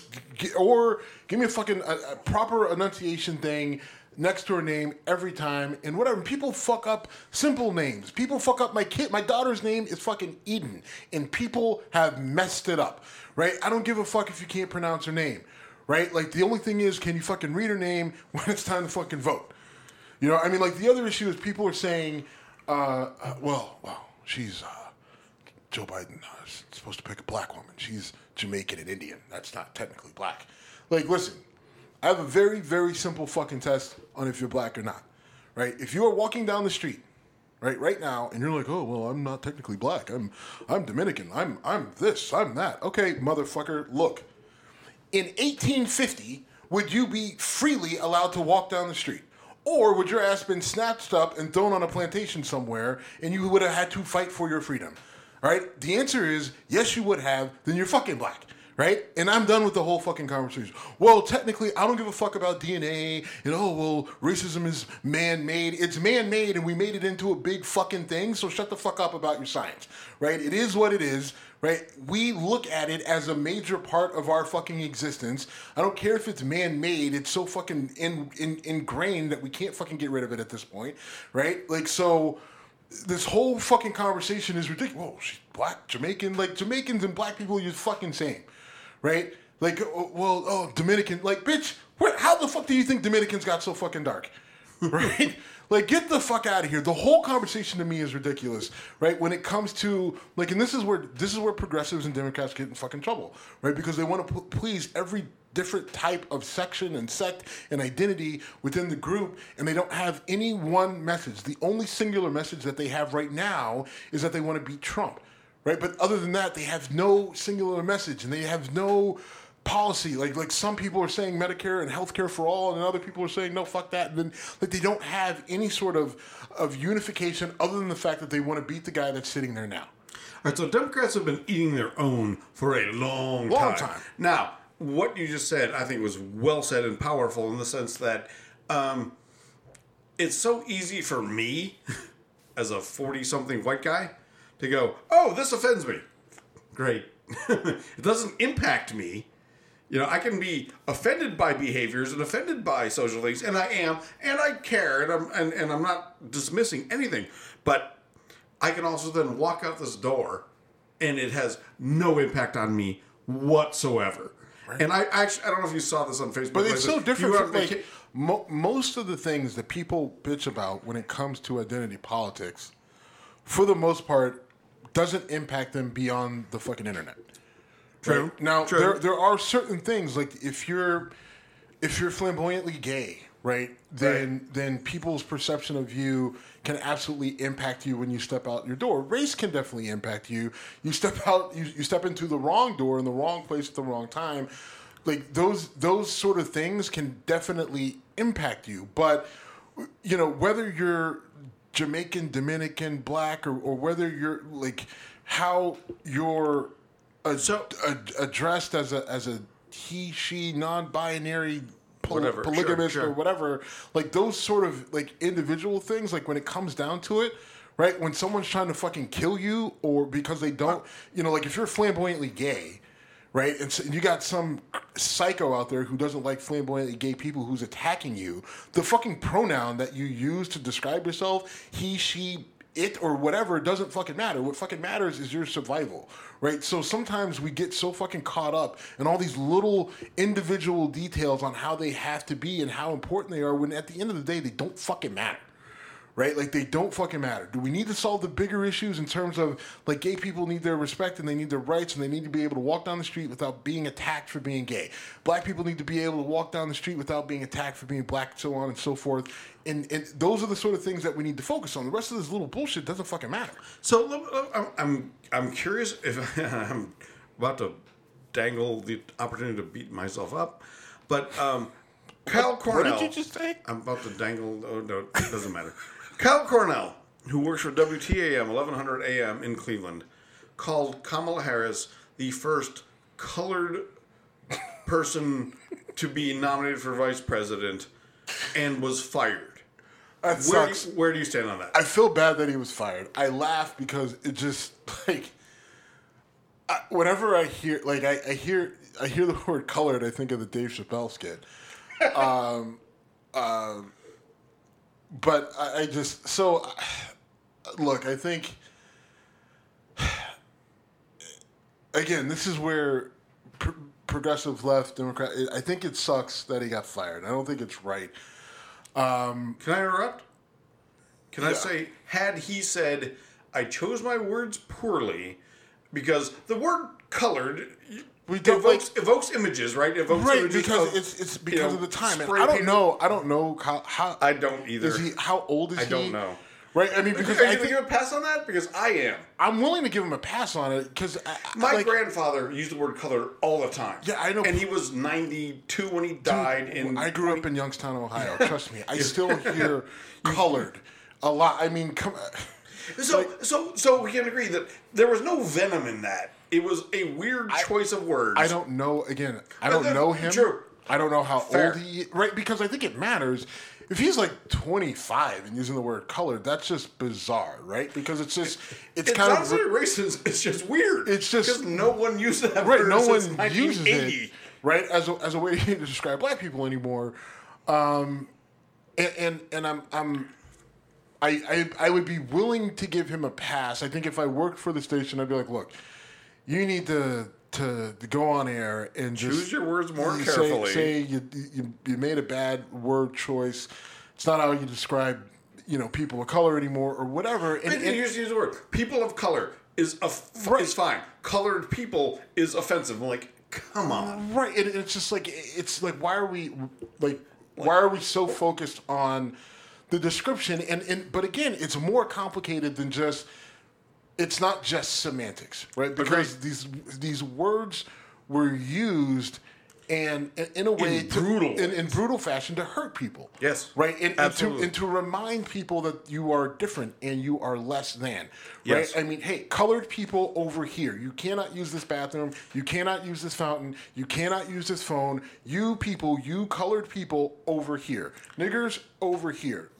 Or give me a fucking a proper enunciation thing next to her name every time and whatever. People fuck up simple names. People fuck up my daughter's name is fucking Eden, and people have messed it up. Right? I don't give a fuck if you can't pronounce her name. Right? Like, the only thing is, can you fucking read her name when it's time to fucking vote? You know, I mean, like, the other issue is people are saying, well, she's Joe Biden is supposed to pick a black woman. She's Jamaican and Indian. That's not technically black. Like, listen, I have a very, very simple fucking test on if you're black or not. Right? If you are walking down the street, right now, and you're like, oh, well, I'm not technically black. I'm Dominican. I'm this. I'm that. Okay, motherfucker, look. In 1850, would you be freely allowed to walk down the street? Or would your ass been snatched up and thrown on a plantation somewhere and you would have had to fight for your freedom? All right? The answer is, yes, you would have. Then you're fucking black. Right? And I'm done with the whole fucking conversation. Well, technically, I don't give a fuck about DNA. And, oh, well, racism is man-made. It's man-made, and we made it into a big fucking thing, so shut the fuck up about your science. Right? It is what it is. Right? We look at it as a major part of our fucking existence. I don't care if it's man-made. It's so fucking ingrained that we can't fucking get rid of it at this point. Right? Like, so this whole fucking conversation is ridiculous. Whoa, she's black, Jamaican. Like, Jamaicans and black people are just fucking same. Right? Like, well, Dominican. Like, bitch, how the fuck do you think Dominicans got so fucking dark? Right? Like, get the fuck out of here. The whole conversation to me is ridiculous, right? When it comes to, like, and this is where progressives and Democrats get in fucking trouble, right? Because they want to please every different type of section and sect and identity within the group, and they don't have any one message. The only singular message that they have right now is that they want to beat Trump. Right, but other than that, they have no singular message, and they have no policy. Like some people are saying Medicare and healthcare for all, and other people are saying no, fuck that. And then, like, they don't have any sort of unification other than the fact that they want to beat the guy that's sitting there now. All right, so Democrats have been eating their own for a long time. Now, what you just said, I think, was well said and powerful in the sense that it's so easy for me, as a 40-something white guy, to go, oh, this offends me. Great. It doesn't impact me. You know, I can be offended by behaviors and offended by social things, and I am, and I care, and I'm not dismissing anything. But I can also then walk out this door, and it has no impact on me whatsoever. Right. And I don't know if you saw this on Facebook. But it's so different from, like, most of the things that people bitch about when it comes to identity politics, for the most part, doesn't impact them beyond the fucking internet. True. Right? Now, True. There are certain things, like if you're flamboyantly gay, right, then people's perception of you can absolutely impact you when you step out your door. Race can definitely impact you. You step out, you step into the wrong door in the wrong place at the wrong time. Like, those sort of things can definitely impact you. But, you know, whether you're Jamaican, Dominican, black, or whether you're, like, how you're addressed as a he, she, non-binary, polygamist, sure. or whatever, like, those sort of, like, individual things, like, when it comes down to it, right, when someone's trying to fucking kill you, or because they don't, you know, like, if you're flamboyantly gay, right, and so you got some psycho out there who doesn't like flamboyantly gay people who's attacking you, the fucking pronoun that you use to describe yourself, he, she, it or whatever, it doesn't fucking matter. What fucking matters is your survival, right? So sometimes we get so fucking caught up in all these little individual details on how they have to be and how important they are, when at the end of the day, they don't fucking matter. Right? Like, they don't fucking matter. Do we need to solve the bigger issues in terms of, like, gay people need their respect and they need their rights and they need to be able to walk down the street without being attacked for being gay? Black people need to be able to walk down the street without being attacked for being black, so on and so forth. And those are the sort of things that we need to focus on. The rest of this little bullshit doesn't fucking matter. So I'm curious if I'm about to dangle the opportunity to beat myself up, but Kyle Cornell. What did you just say? I'm about to dangle. Oh no, it doesn't matter. Kyle Cornell, who works for WTAM 1100 AM in Cleveland, called Kamala Harris the first colored person to be nominated for vice president and was fired. That sucks. Where do you stand on that? I feel bad that he was fired. I laugh because it just, like, whenever I hear, like, I hear the word colored, I think of the Dave Chappelle skit. But I just, so, look, I think, again, this is where progressive left, Democrat, I think it sucks that he got fired. I don't think it's right. Can I interrupt? Can I say, had he said, I chose my words poorly, because the word colored evokes images, right? Evokes images because it's because of the time. And I don't know how. I don't either. How old is he? I don't know. Right? I mean, because are you going to give a pass on that? Because I am. I'm willing to give him a pass on it because my grandfather used the word color all the time. Yeah, I know. And he was 92 when he died. I grew up in Youngstown, Ohio. Trust me, I still hear colored a lot. I mean, come on. So we can agree that there was no venom in that. It was a weird choice of words. I don't know. Again, I don't know him. True. I don't know how old he is. Right, because I think it matters. If he's like 25 and using the word colored, that's just bizarre, right? Because it's just, it's kind of racist. It's just weird. It's just because no one uses that word. Right, no one since 1980. uses it, right, as a way to describe black people anymore. And I would be willing to give him a pass. I think if I worked for the station, I'd be like, look, you need to go on air and just choose your words more carefully. Say you made a bad word choice. It's not how you describe people of color anymore or whatever. And you just use the word people of color is fine. Colored people is offensive. I'm like, come on. Right, and it's just like why are we so focused on the description? And but again, it's more complicated than just. It's not just semantics, right? Because these words were used and in a way in brutal fashion to hurt people. Yes, right. Absolutely. And to remind people that you are different and you are less than. Yes. Right. I mean, hey, colored people over here. You cannot use this bathroom. You cannot use this fountain. You cannot use this phone. You colored people over here. Niggers over here.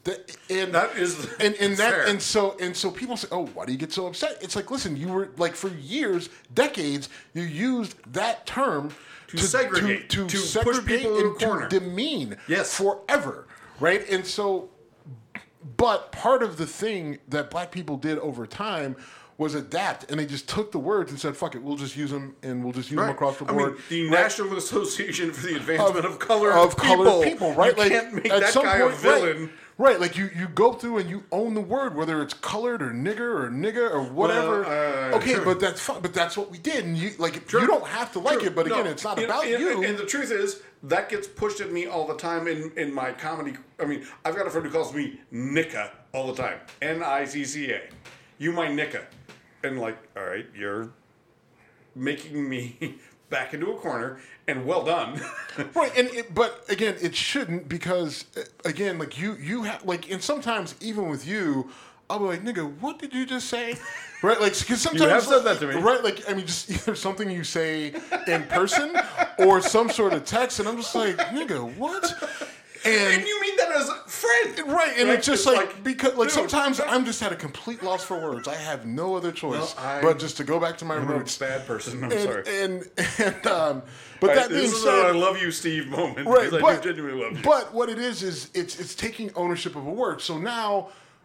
And so people say, oh, why do you get so upset? It's like, listen, you were like for years, decades, you used that term to segregate, to push people in a corner, to demean forever, right? And so, but part of the thing that black people did over time was adapt, and they just took the words and said, fuck it, we'll just use them, and we'll just use them across the board. I mean, the National Association for the Advancement of Colored People, right? You can't make that guy a villain. Right, like you go through and you own the word, whether it's colored or nigger or whatever. Okay, but that's fine. But that's what we did, and you don't have to like it. But again, it's not about you. And the truth is, that gets pushed at me all the time in my comedy. I mean, I've got a friend who calls me Nicka all the time. Nicca. You my Nicka, and like, all right, you're making me back into a corner, and well done. Right, but again, it shouldn't, because again, like you have and sometimes even with you, I'll be like, nigga, what did you just say? Right, like because sometimes you have said that to me, right? Like I mean, just either something you say in person or some sort of text, and I'm just like, nigga, what? And you mean that as a friend, right? And it's just like because dude, sometimes I'm just at a complete loss for words. I have no other choice but just to go back to my roots. Bad person. I'm sorry. But that being said, I love you, Steve moment. Right, I do genuinely love you. But what it is it's taking ownership of a word. So now,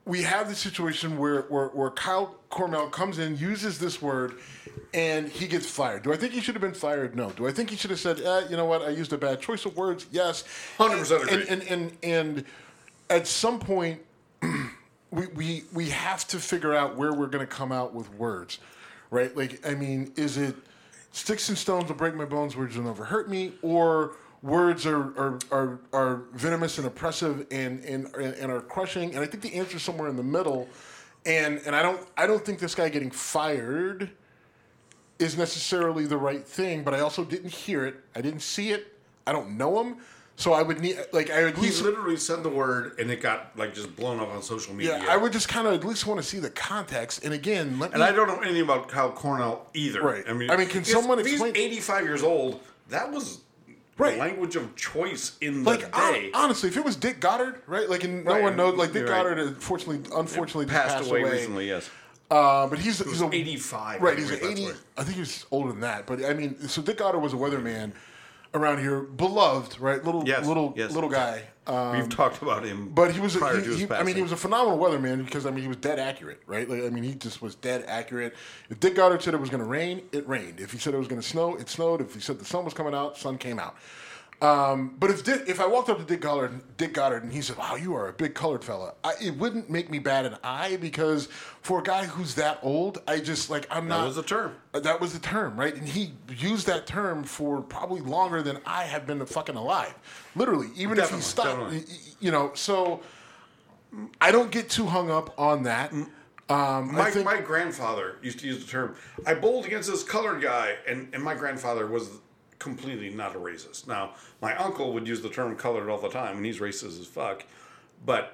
we have the situation where Kyle Cornell comes in, uses this word, and he gets fired. Do I think he should have been fired? No. Do I think he should have said, you know what, I used a bad choice of words? Yes. 100% agree. And at some point, we have to figure out where we're going to come out with words, right? Like, I mean, is it sticks and stones will break my bones, words will never hurt me, or words are venomous and oppressive and are crushing? And I think the answer is somewhere in the middle. And I don't think this guy getting fired is necessarily the right thing, but I also didn't hear it. I didn't see it. I don't know him. So I would need, like, I would at least... He literally said the word, and it got, like, just blown up on social media. Yeah, I would just kind of at least want to see the context. And again, And I don't know anything about Kyle Cornell either. Right. I mean, can someone explain... He's 85 years old. That was the language of choice in the day. Honestly, if it was Dick Goddard, right? Like, and no one knows... Like, Dick Goddard, unfortunately passed away recently, yes. But he's 85. Right, he's 80. I think he was older than that. But, I mean, so Dick Goddard was a weatherman around here, beloved, right? Little guy. We've talked about him. But he was prior to his passing. I mean, he was a phenomenal weatherman because he was dead accurate, right? Like, I mean, he just was dead accurate. If Dick Goddard said it was going to rain, it rained. If he said it was going to snow, it snowed. If he said the sun was coming out, sun came out. But if I walked up to Dick Goddard and he said, "Wow, you are a big colored fella," it wouldn't make me bat an eye, because for a guy who's that old, I just I'm not. That was the term. That was the term, right? And he used that term for probably longer than I have been fucking alive, literally. Even if he stopped, So I don't get too hung up on that. My grandfather used to use the term, "I bowled against this colored guy," and my grandfather was completely not a racist. Now, my uncle would use the term colored all the time, and he's racist as fuck. But,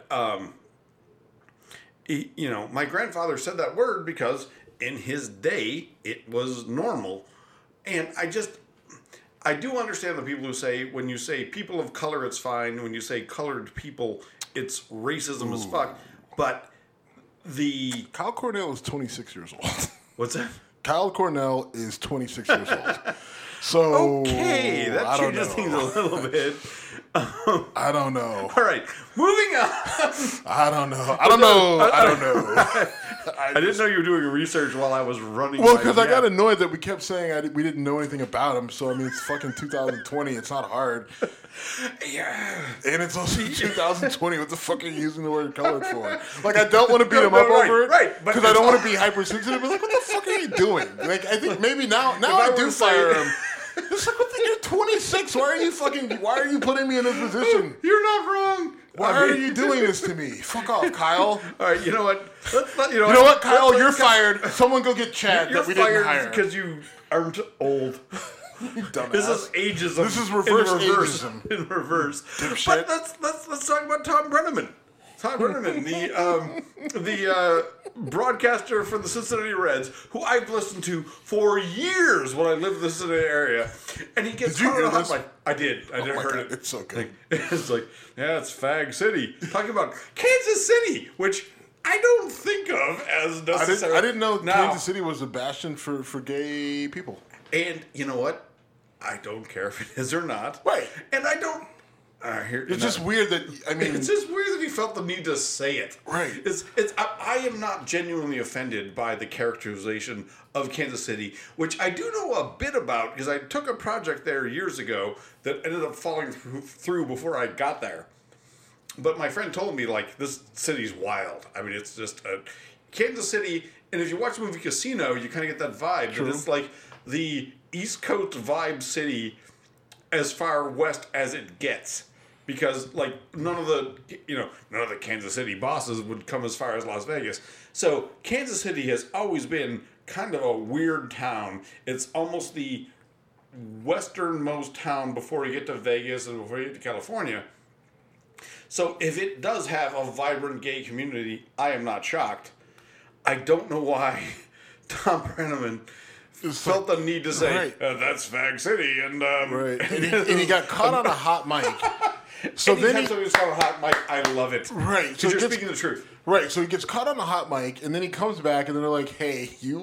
my grandfather said that word because in his day, it was normal. And I do understand the people who say, when you say people of color, it's fine. When you say colored people, it's racism as fuck. But Kyle Cornell is 26 years old. What's that? Kyle Cornell is 26 years old. So okay, that changes things a little bit. I don't know. All right, moving on. I don't know. I don't know. I didn't know you were doing research while I was running. Well, because I got annoyed that we kept saying we didn't know anything about him. So I mean, it's fucking 2020. It's not hard. Yeah, and it's also 2020. What the fuck are you using the word colored for? Like, I don't want to beat him up over it, right? Because I don't want to be hypersensitive. But like, what the fuck are you doing? Like, I think maybe now I do fire him. It's like, you're 26. Why are you putting me in this position? You're not wrong. Why are you doing this to me? Fuck off, Kyle. All right, you know what? You know what, Kyle? You're fired. Someone go get Chad that we didn't hire. Because you aren't old. Dumbass. This is ageism. This is reverse ageism. In reverse. Dipshit. But let's talk about Tom Brenneman. Tom Brenneman, the broadcaster for the Cincinnati Reds, who I've listened to for years when I lived in the Cincinnati area, and he gets caught on a hot mic. I did. I never heard it. It's so good. It's like, yeah, it's Fag City. Talking about Kansas City, which I don't think of as necessarily. I didn't know Kansas City was a bastion for gay people. And you know what? I don't care if it is or not. Right. And I don't. It's just weird that, I mean... It's just weird that he felt the need to say it. Right. I am not genuinely offended by the characterization of Kansas City, which I do know a bit about, because I took a project there years ago that ended up falling through before I got there. But my friend told me, like, this city's wild. I mean, it's just... Kansas City, and if you watch the movie Casino, you kind of get that vibe. True. That it's like the East Coast vibe city as far west as it gets. Because, like, none of the Kansas City bosses would come as far as Las Vegas. So Kansas City has always been kind of a weird town. It's almost the westernmost town before you get to Vegas and before you get to California. So if it does have a vibrant gay community, I am not shocked. I don't know why Tom Brenneman felt the need to say, that's Fag City. And, right. And he got caught on a hot mic. So anytime somebody's on a hot mic, I love it. Right. So you're speaking the truth. Right. So he gets caught on a hot mic, and then he comes back, and then they're like, hey, you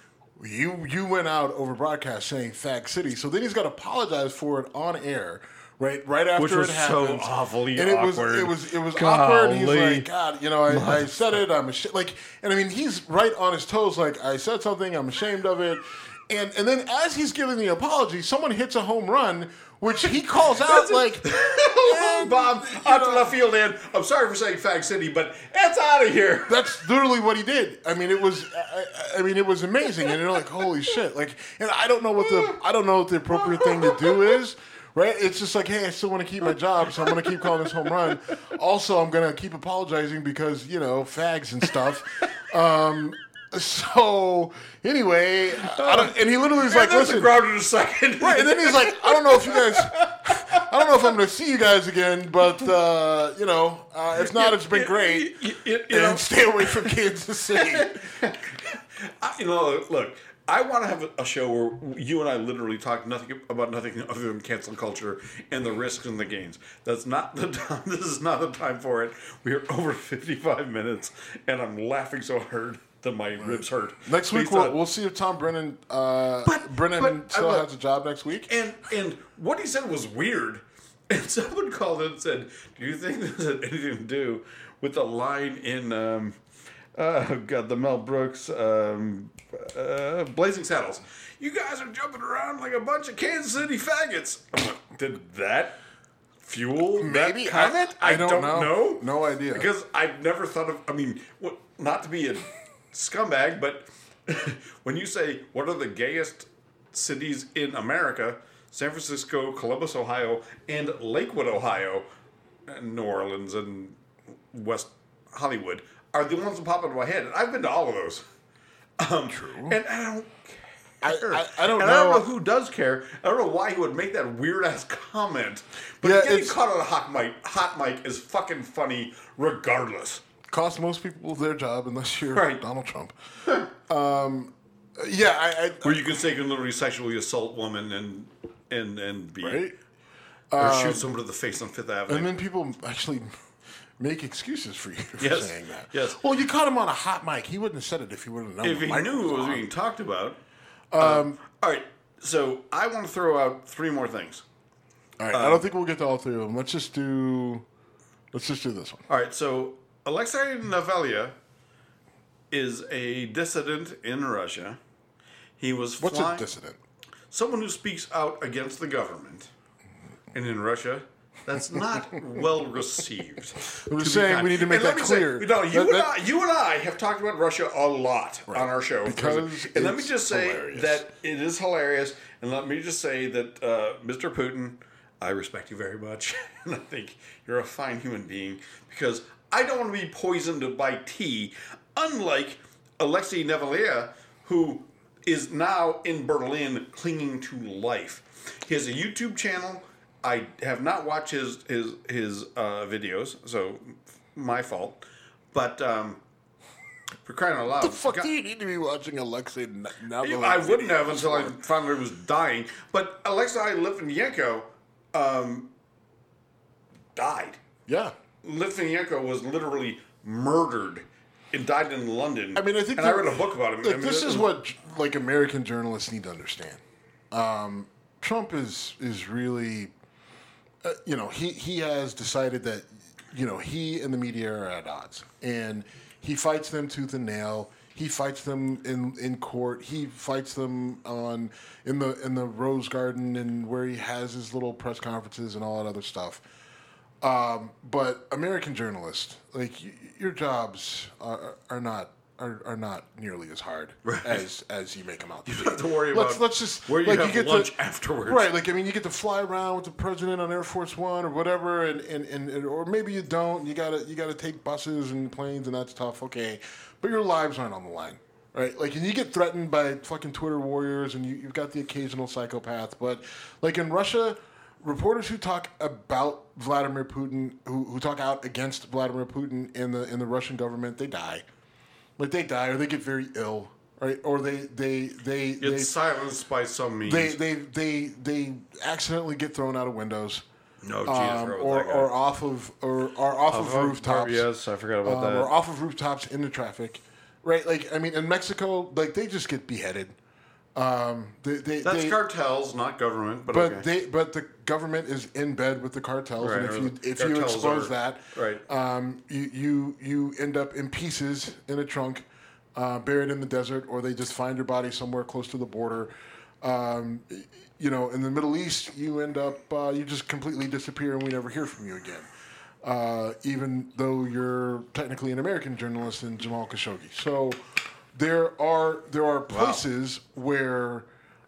went out over broadcast saying Fag City. So then he's got to apologize for it on air, Right after Which was it happened, so awfully and awkward. It was awkward. And he's Golly. like, God, I said it. I'm ashamed. Like, and I mean, he's right on his toes. Like, I said something. I'm ashamed of it. And then as he's giving the apology, someone hits a home run, which he calls out like, Bob, out to left field, and I'm sorry for saying Fag City, but it's out of here. That's literally what he did. I mean, it was amazing, and you're like, holy shit! Like, and I don't know what the appropriate thing to do is. Right? It's just like, hey, I still want to keep my job, so I'm going to keep calling this home run. Also, I'm going to keep apologizing because, fags and stuff. So, anyway, and he literally was like, listen. Grounded a second. Right, and then he's like, I don't know if I'm going to see you guys again, but, if not, it's been great. And stay away from Kansas City. Look. I want to have a show where you and I literally talk about nothing other than cancel culture and the risks and the gains. That's not the time. This is not the time for it. We are over 55 minutes, and I'm laughing so hard that my ribs hurt. Next week we'll see if Tom Brennan still has a job next week. And what he said was weird. And someone called in and said, "Do you think this had anything to do with the line in?" The Mel Brooks, Blazing Saddles. You guys are jumping around like a bunch of Kansas City faggots. Did that fuel Maybe that comment? I don't know. No idea. Because I've never thought of, not to be a scumbag, but when you say, what are the gayest cities in America? San Francisco, Columbus, Ohio, and Lakewood, Ohio, and New Orleans, and West Hollywood are the ones that pop into my head. And I've been to all of those. True. And I don't care. I don't know. I don't know who does care. I don't know why he would make that weird-ass comment. But getting caught on a hot mic is fucking funny regardless. Costs most people their job unless you're Right. Donald Trump. Where you can say you can literally sexually assault women and be... Right? Or shoot someone in the face on Fifth Avenue. And then people actually make excuses for you for saying that. Yes. Well, you caught him on a hot mic. He wouldn't have said it if he would have known. If he knew it was on. being talked about. All right. So I want to throw out 3 more things. All right. I don't think we'll get to all 3 of them. Let's just do this one. All right. So Alexei Navalny is a dissident in Russia. He was What's a dissident? Someone who speaks out against the government. And in Russia, that's not well received. I'm just saying we need to make that clear. You and I have talked about Russia a lot on our show. And let me just say that it is hilarious. And let me just say that Mr. Putin, I respect you very much. And I think you're a fine human being. Because I don't want to be poisoned by tea. Unlike Alexei Navalny, who is now in Berlin clinging to life. He has a YouTube channel. I have not watched his videos, so my fault. But for crying out loud, What the fuck do you need to be watching Alexei Navalny? I wouldn't have until I found out he was dying. But Alexei Litvinenko died. Yeah. Litvinenko was literally murdered and died in London. I mean, I think I read a book about him. This is what American journalists need to understand. Trump is really, he has decided that, he and the media are at odds, and he fights them tooth and nail. He fights them in court. He fights them in the Rose Garden and where he has his little press conferences and all that other stuff. But American journalists, your jobs are not nearly as hard as you make them out to be. You don't have to worry about let's just where you have lunch afterwards. Right, you get to fly around with the president on Air Force One or whatever, and or maybe you don't. And you gotta take buses and planes, and that's tough. Okay, but your lives aren't on the line, right? And you get threatened by fucking Twitter warriors, and you've got the occasional psychopath. But in Russia, reporters who talk about Vladimir Putin, who talk out against Vladimir Putin in the Russian government, they die. They die, or they get very ill, right? Or they get silenced by some means. They accidentally get thrown out of windows. No, Jesus, or off of rooftops. Yes, I forgot about that. Or off of rooftops into traffic, right? In Mexico, they just get beheaded. That's cartels, not government. But okay. But the government is in bed with the cartels, Right, and if you expose that, right. You end up in pieces in a trunk, buried in the desert, or they just find your body somewhere close to the border. In the Middle East, you end up you just completely disappear, and we never hear from you again. Even though you're technically an American journalist in Jamal Khashoggi, so. There are places where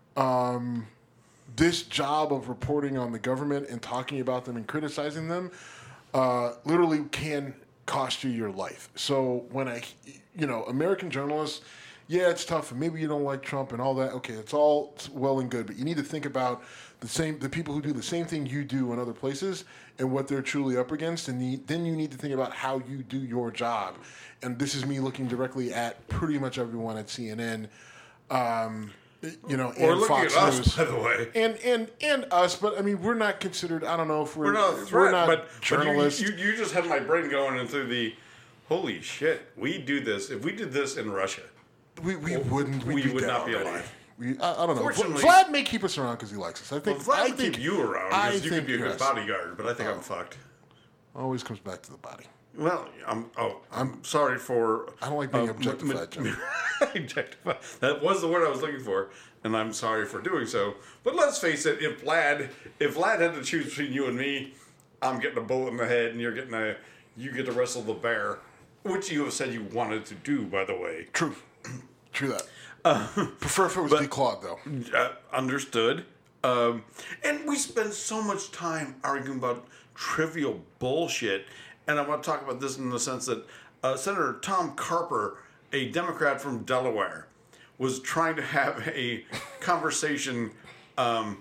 this job of reporting on the government and talking about them and criticizing them literally can cost you your life. So when American journalists, yeah, it's tough, and maybe you don't like Trump and all that. Okay, it's all well and good, but you need to think about the people who do the same thing you do in other places and what they're truly up against, and then you need to think about how you do your job. And this is me looking directly at pretty much everyone at CNN, and looking Fox at News, us, by the way, and us. But I mean, we're not considered. I don't know if we're not a threat, we're not but journalists. You just had my brain going into the holy shit. We do this. If we did this in Russia, we wouldn't. We would not be already. alive. I don't know. Fortunately, Vlad may keep us around because he likes us. I think. Vlad would keep you around because you could be a good yes. bodyguard. But I think I'm fucked. Always comes back to the body. Well, I'm sorry for. I don't like being objectified, Jimmy. Objectified. That was the word I was looking for, and I'm sorry for doing so. But let's face it: if Vlad had to choose between you and me, I'm getting a bullet in the head, and you get to wrestle the bear, which you have said you wanted to do, by the way. True that. Prefer if it was declawed, though. Understood. And we spend so much time arguing about trivial bullshit. And I want to talk about this in the sense that Senator Tom Carper, a Democrat from Delaware, was trying to have a conversation on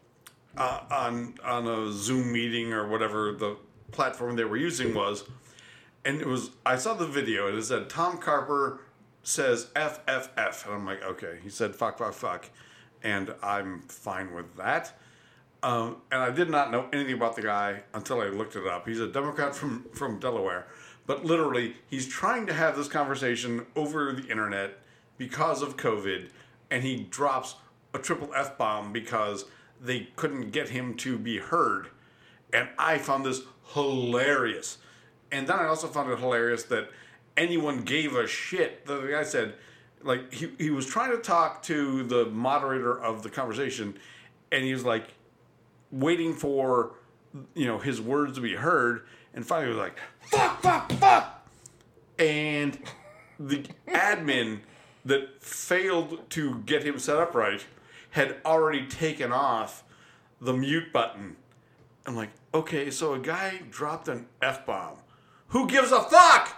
a Zoom meeting or whatever the platform they were using was. And I saw the video, and it said Tom Carper says FFF. And I'm like, okay. He said fuck. And I'm fine with that. And I did not know anything about the guy until I looked it up. He's a Democrat from Delaware. But literally, he's trying to have this conversation over the internet because of COVID. And he drops a triple F-bomb because they couldn't get him to be heard. And I found this hilarious. And then I also found it hilarious that anyone gave a shit. The guy said, like, he was trying to talk to the moderator of the conversation, and he was like waiting for, his words to be heard, and finally he was like, fuck. And the admin that failed to get him set up right had already taken off the mute button. I'm like, okay, so a guy dropped an F-bomb. Who gives a fuck?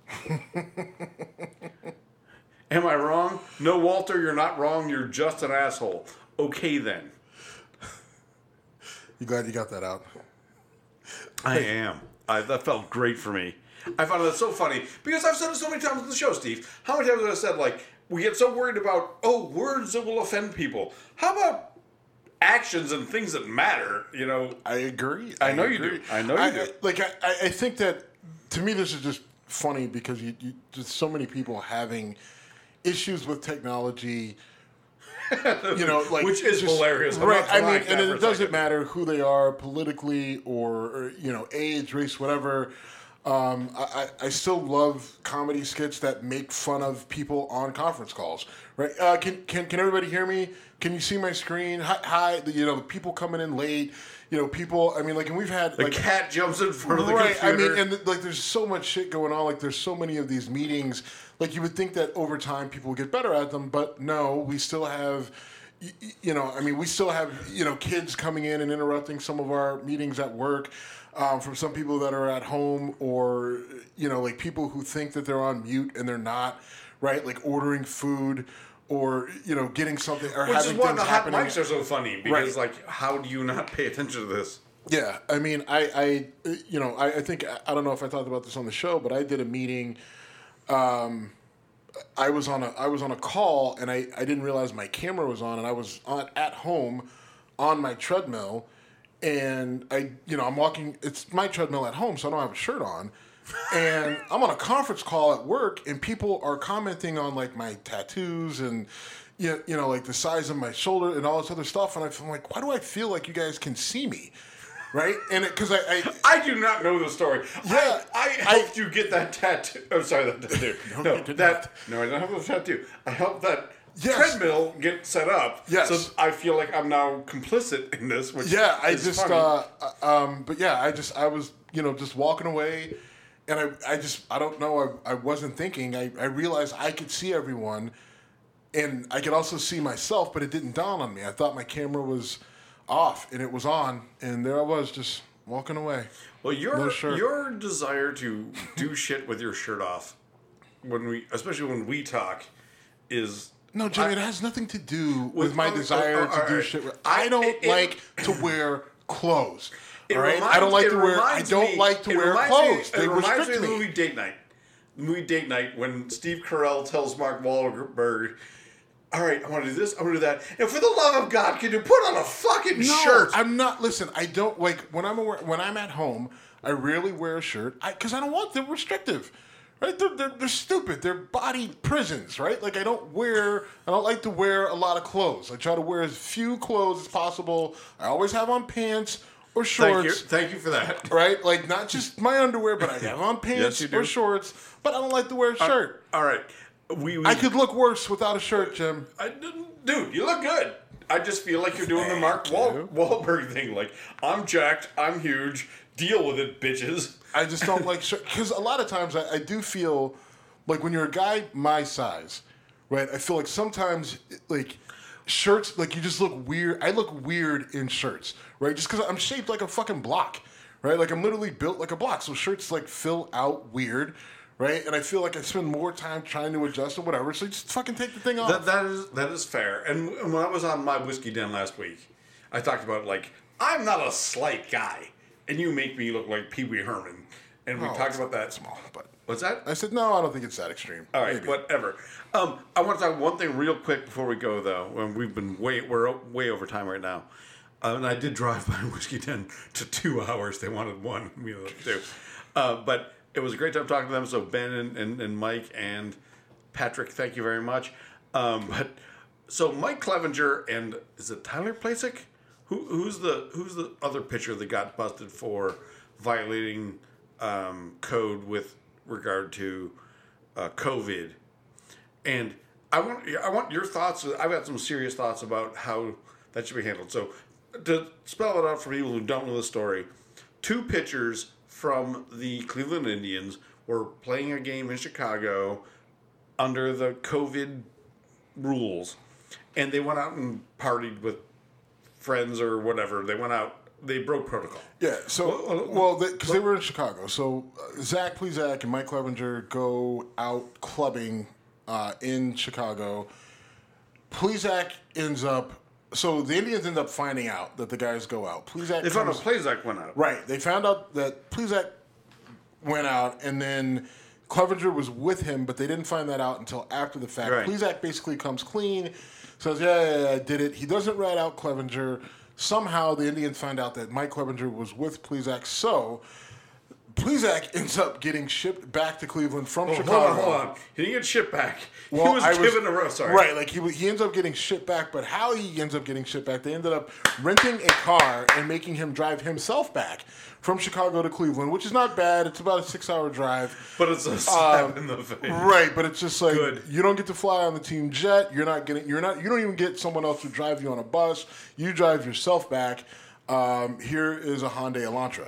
Am I wrong? No, Walter, you're not wrong. You're just an asshole. Okay, then. You glad you got that out? I am. That felt great for me. I found that so funny because I've said it so many times on the show, Steve. How many times have I said, like, we get so worried about, words that will offend people. How about actions and things that matter, I agree. I know you do. I think that, to me, this is just funny because you just so many people having issues with technology, which is just hilarious. Right. I mean, and it doesn't matter who they are politically or age, race, whatever. I still love comedy skits that make fun of people on conference calls. Right? Can everybody hear me? Can you see my screen? Hi. The people coming in late. People. I mean, and we've had the cat jumps in front of the computer. I mean, and there's so much shit going on. Like, there's so many of these meetings. Like, you would think that over time people would get better at them, but no, we still have. We still have kids coming in and interrupting some of our meetings at work. From some people that are at home, or people who think that they're on mute and they're not, right? Like ordering food, or getting something, or which having is why things the hot happening. mics are so funny because, how do you not pay attention to this? Yeah, I mean, I think I don't know if I talked about this on the show, but I did a meeting. I was on a call, and I didn't realize my camera was on, and I was at home on my treadmill. And I'm walking. It's my treadmill at home, so I don't have a shirt on. And I'm on a conference call at work, and people are commenting on my tattoos and you know, like the size of my shoulder and all this other stuff. And I'm like, why do I feel like you guys can see me? Right? And because I do not know the story. Yeah, I helped you get that tattoo. Oh, sorry, that tattoo. No, I don't have the tattoo. I helped that treadmill get set up. Yes. So I feel like I'm now complicit in this. Which is funny. But yeah, I was, you know, just walking away, and I don't know. I wasn't thinking. I realized I could see everyone, and I could also see myself, but it didn't dawn on me. I thought my camera was off and it was on, and there I was just walking away. Well, your desire to do shit with your shirt off, especially when we talk, is no, Jimmy. It has nothing to do with my desire to do shit. I don't like to wear clothes. All right, I don't like to wear. I don't like to wear clothes. They restrict me. It reminds me of the movie Date Night, when Steve Carell tells Mark Wahlberg, all right, I want to do this, I want to do that. And for the love of God, can you put on a fucking shirt? I'm not. Listen, I don't like when I'm at home. I rarely wear a shirt because I don't want. They're restrictive, right? They're stupid. They're body prisons, right? Like I don't like to wear a lot of clothes. I try to wear as few clothes as possible. I always have on pants or shorts. Thank you for that. Right, like not just my underwear, but I have on pants or shorts. But I don't like to wear a shirt. All right. I could look worse without a shirt, Jim. Dude, you look good. I just feel like you're doing the Mark Wahlberg thing. Like, I'm jacked, I'm huge, deal with it, bitches. I just don't like shirts. Because a lot of times I do feel like when you're a guy my size, right, I feel like sometimes, like, shirts, like, you just look weird. I look weird in shirts, right? Just because I'm shaped like a fucking block, right? Like, I'm literally built like a block. So shirts, like, fill out weird. Right, and I feel like I spend more time trying to adjust or whatever, so just fucking take the thing off. That is fair. And when I was on my whiskey den last week, I talked about, like, I'm not a slight guy, and you make me look like Pee Wee Herman, and we talked about that. Small, but what's that? I said no, I don't think it's that extreme. All right, maybe. Whatever. I want to talk one thing real quick before we go though. When we're way over time right now, and I did drive by whiskey den to 2 hours. They wanted one, we ended up 2, but. It was a great time talking to them. So Ben and Mike and Patrick, thank you very much. So Mike Clevenger and is it Tyler Plasek? Who's the other pitcher that got busted for violating code with regard to COVID? And I want your thoughts. I've got some serious thoughts about how that should be handled. So to spell it out for people who don't know the story, 2 pitchers from the Cleveland Indians were playing a game in Chicago under the COVID rules, and they went out and partied with friends or whatever. They went out. They broke protocol. Yeah. So, because they were in Chicago. So Zach Plesac and Mike Clevenger go out clubbing in Chicago. Plesac ends up. So the Indians end up finding out that the guys go out. They found out Plesac went out. Right. They found out that Plesac went out, and then Clevenger was with him, but they didn't find that out until after the fact. Right. Plesac basically comes clean, says, yeah, I did it. He doesn't rat out Clevenger. Somehow the Indians find out that Mike Clevenger was with Plesac, so Plesac ends up getting shipped back to Cleveland from Chicago. Hold on. He didn't get shipped back. Well, he was given a roast. Sorry. Right, like he ends up getting shipped back, but how he ends up getting shipped back, they ended up renting a car and making him drive himself back from Chicago to Cleveland, which is not bad. It's about a 6-hour drive. But it's a slap in the face. Right, but it's just like you don't get to fly on the team jet. You don't even get someone else to drive you on a bus. You drive yourself back. Here is a Hyundai Elantra.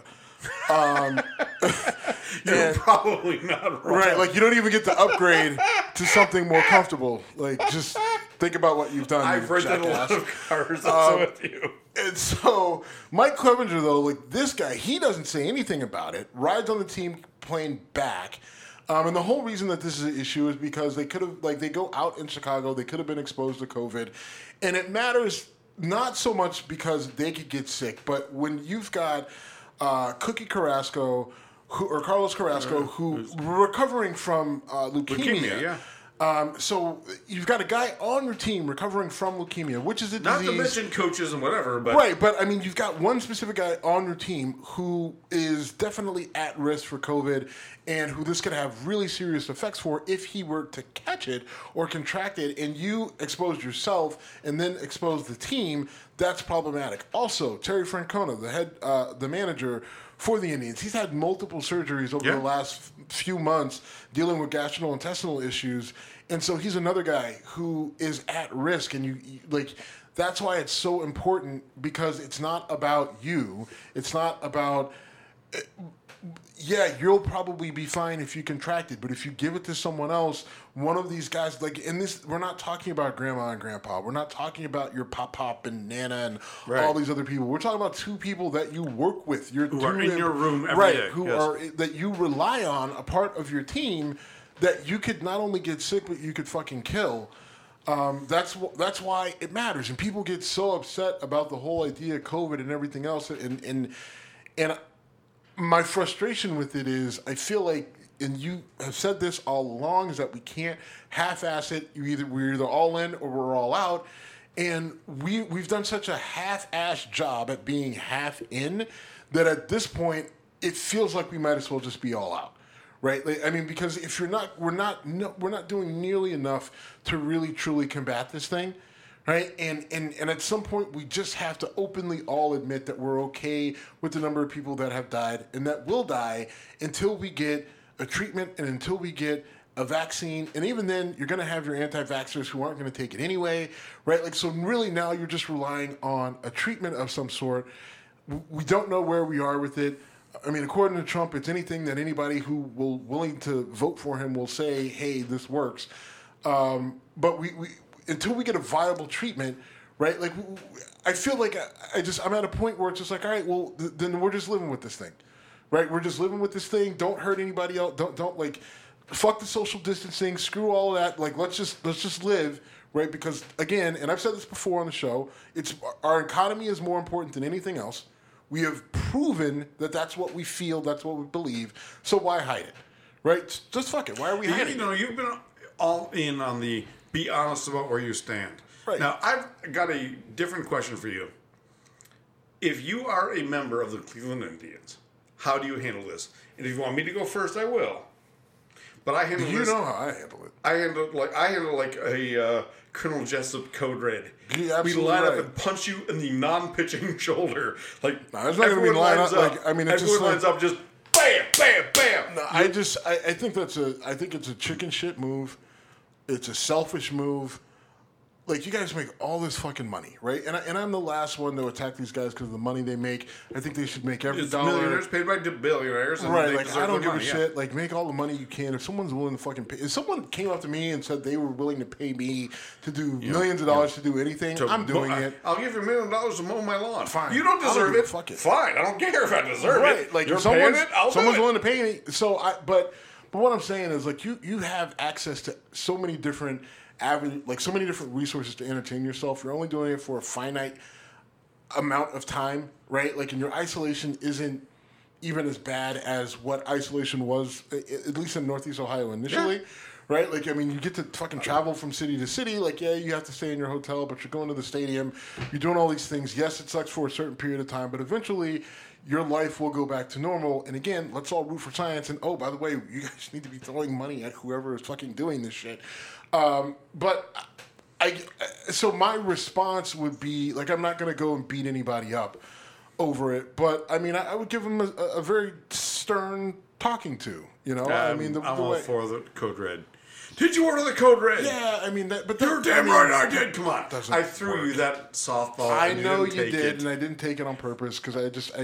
You're probably not wrong. Right, like you don't even get to upgrade to something more comfortable. Like, just think about what you've done. I've rented a lot of cars also with you. And so, Mike Clevenger, though, like this guy, he doesn't say anything about it. Rides on the team plane back. And the whole reason that this is an issue is because they could have, like, they go out in Chicago, they could have been exposed to COVID. And it matters not so much because they could get sick, but when you've got Cookie Carrasco, Carlos Carrasco, who's recovering from leukemia. So you've got a guy on your team recovering from leukemia, which is a Not disease. to mention coaches and whatever, but Right, but I mean, you've got one specific guy on your team who is definitely at risk for COVID and who this could have really serious effects for if he were to catch it or contract it, and you exposed yourself and then exposed the team. That's problematic. Also, Terry Francona, the manager for the Indians, he's had multiple surgeries over the last few months dealing with gastrointestinal issues, and so he's another guy who is at risk. And you like, that's why it's so important, because it's not about you. It's not about. Yeah, you'll probably be fine if you contract it, but if you give it to someone else, one of these guys, like in this, we're not talking about grandma and grandpa. We're not talking about your pop and nana and all these other people. We're talking about two people that you work with. Who are in your room every day. Who are that you rely on, a part of your team that you could not only get sick, but you could fucking kill. That's why it matters, and people get so upset about the whole idea of COVID and everything else, and my frustration with it is, I feel like, and you have said this all along, is that we can't half-ass it. We're either all in or we're all out, and we've done such a half-ass job at being half in that at this point it feels like we might as well just be all out, right? Like, I mean, because if we're not doing nearly enough to really truly combat this thing. Right, and at some point we just have to openly all admit that we're okay with the number of people that have died and that will die until we get a treatment and until we get a vaccine. And even then, you're going to have your anti-vaxxers who aren't going to take it anyway, right? Like, so really now you're just relying on a treatment of some sort. We don't know where we are with it. I mean, according to Trump, it's anything that anybody who will willing to vote for him will say, hey, this works. But we until we get a viable treatment, right? Like, I feel like I'm at a point where it's just like, all right, well, then we're just living with this thing, right? We're just living with this thing. Don't hurt anybody else. Don't like, fuck the social distancing. Screw all of that. Like, let's just live, right? Because again, and I've said this before on the show, it's our economy is more important than anything else. We have proven that that's what we feel, that's what we believe. So why hide it, right? Just fuck it. Why are we hiding? You know, you've been all in on the. Be honest about where you stand. Right. Now, I've got a different question for you. If you are a member of the Cleveland Indians, how do you handle this? And if you want me to go first, I will. But I handle You this. know how I handle it. I handle like a Colonel Jessup Code Red. You're We absolutely line right. up and punch you in the non-pitching shoulder. Like, No, it's not gonna be everyone line lines up, like, I mean, it's everyone just lines up, just bam, bam, bam. No, I think it's a chicken shit move. It's a selfish move. Like, you guys make all this fucking money, right? And I'm the last one to attack these guys because of the money they make. I think they should make every It's dollar. millionaires paid by billionaires. And Right, they like, deserve I don't their give a money, shit. Like, make all the money you can. If someone's willing to fucking pay, if someone came up to me and said they were willing to pay me to do millions of dollars to do anything, I'm doing it. I'll give you $1 million to mow my lawn. Fine. You don't I don't deserve give a it. fuck it. Fine. I don't care if I deserve Right, it. like, You're if paying it, I'll someone's do it. willing to pay me. So but what I'm saying is, like, you have access to so many different so many different resources to entertain yourself. You're only doing it for a finite amount of time, right? Like, and your isolation isn't even as bad as what isolation was, at least in Northeast Ohio initially, right? Like, I mean, you get to fucking travel from city to city. Like, yeah, you have to stay in your hotel, but you're going to the stadium. You're doing all these things. Yes, it sucks for a certain period of time, but eventually your life will go back to normal. And again, let's all root for science. And, oh, by the way, you guys need to be throwing money at whoever is fucking doing this shit. But so my response would be, like, I'm not going to go and beat anybody up over it. But, I mean, I would give them a very stern talking to, you know? I mean, I'm the all way, for the Code Red. Did you order the Code Red? yeah, I mean, but You're damn right I did. Come on. Doesn't I threw you that softball. I and know you you didn't take did, it. and I didn't take it on purpose because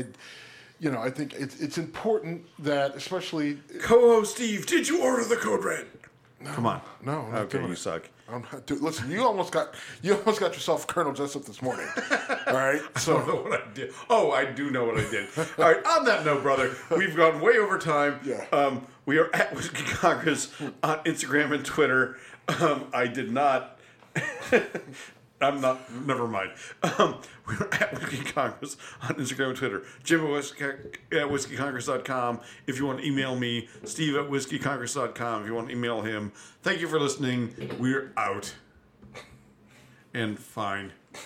I think it's important that, especially. Co-host Steve, did you order the Code Red? Come on. No, I'm not Okay, doing you it. suck. I'm not listen, you almost got yourself Colonel Jessup this morning. All right, I don't know what I did. Oh, I do know what I did. All right, on that note, brother, we've gone way over time. Yeah. We are at Whiskey Congress on Instagram and Twitter. I did not I'm not. Never mind. We're at Whiskey Congress on Instagram and Twitter. Jim at whiskeycongress.com. If you want to email me, Steve at whiskeycongress.com. If you want to email him. Thank you for listening. We're out. And fine.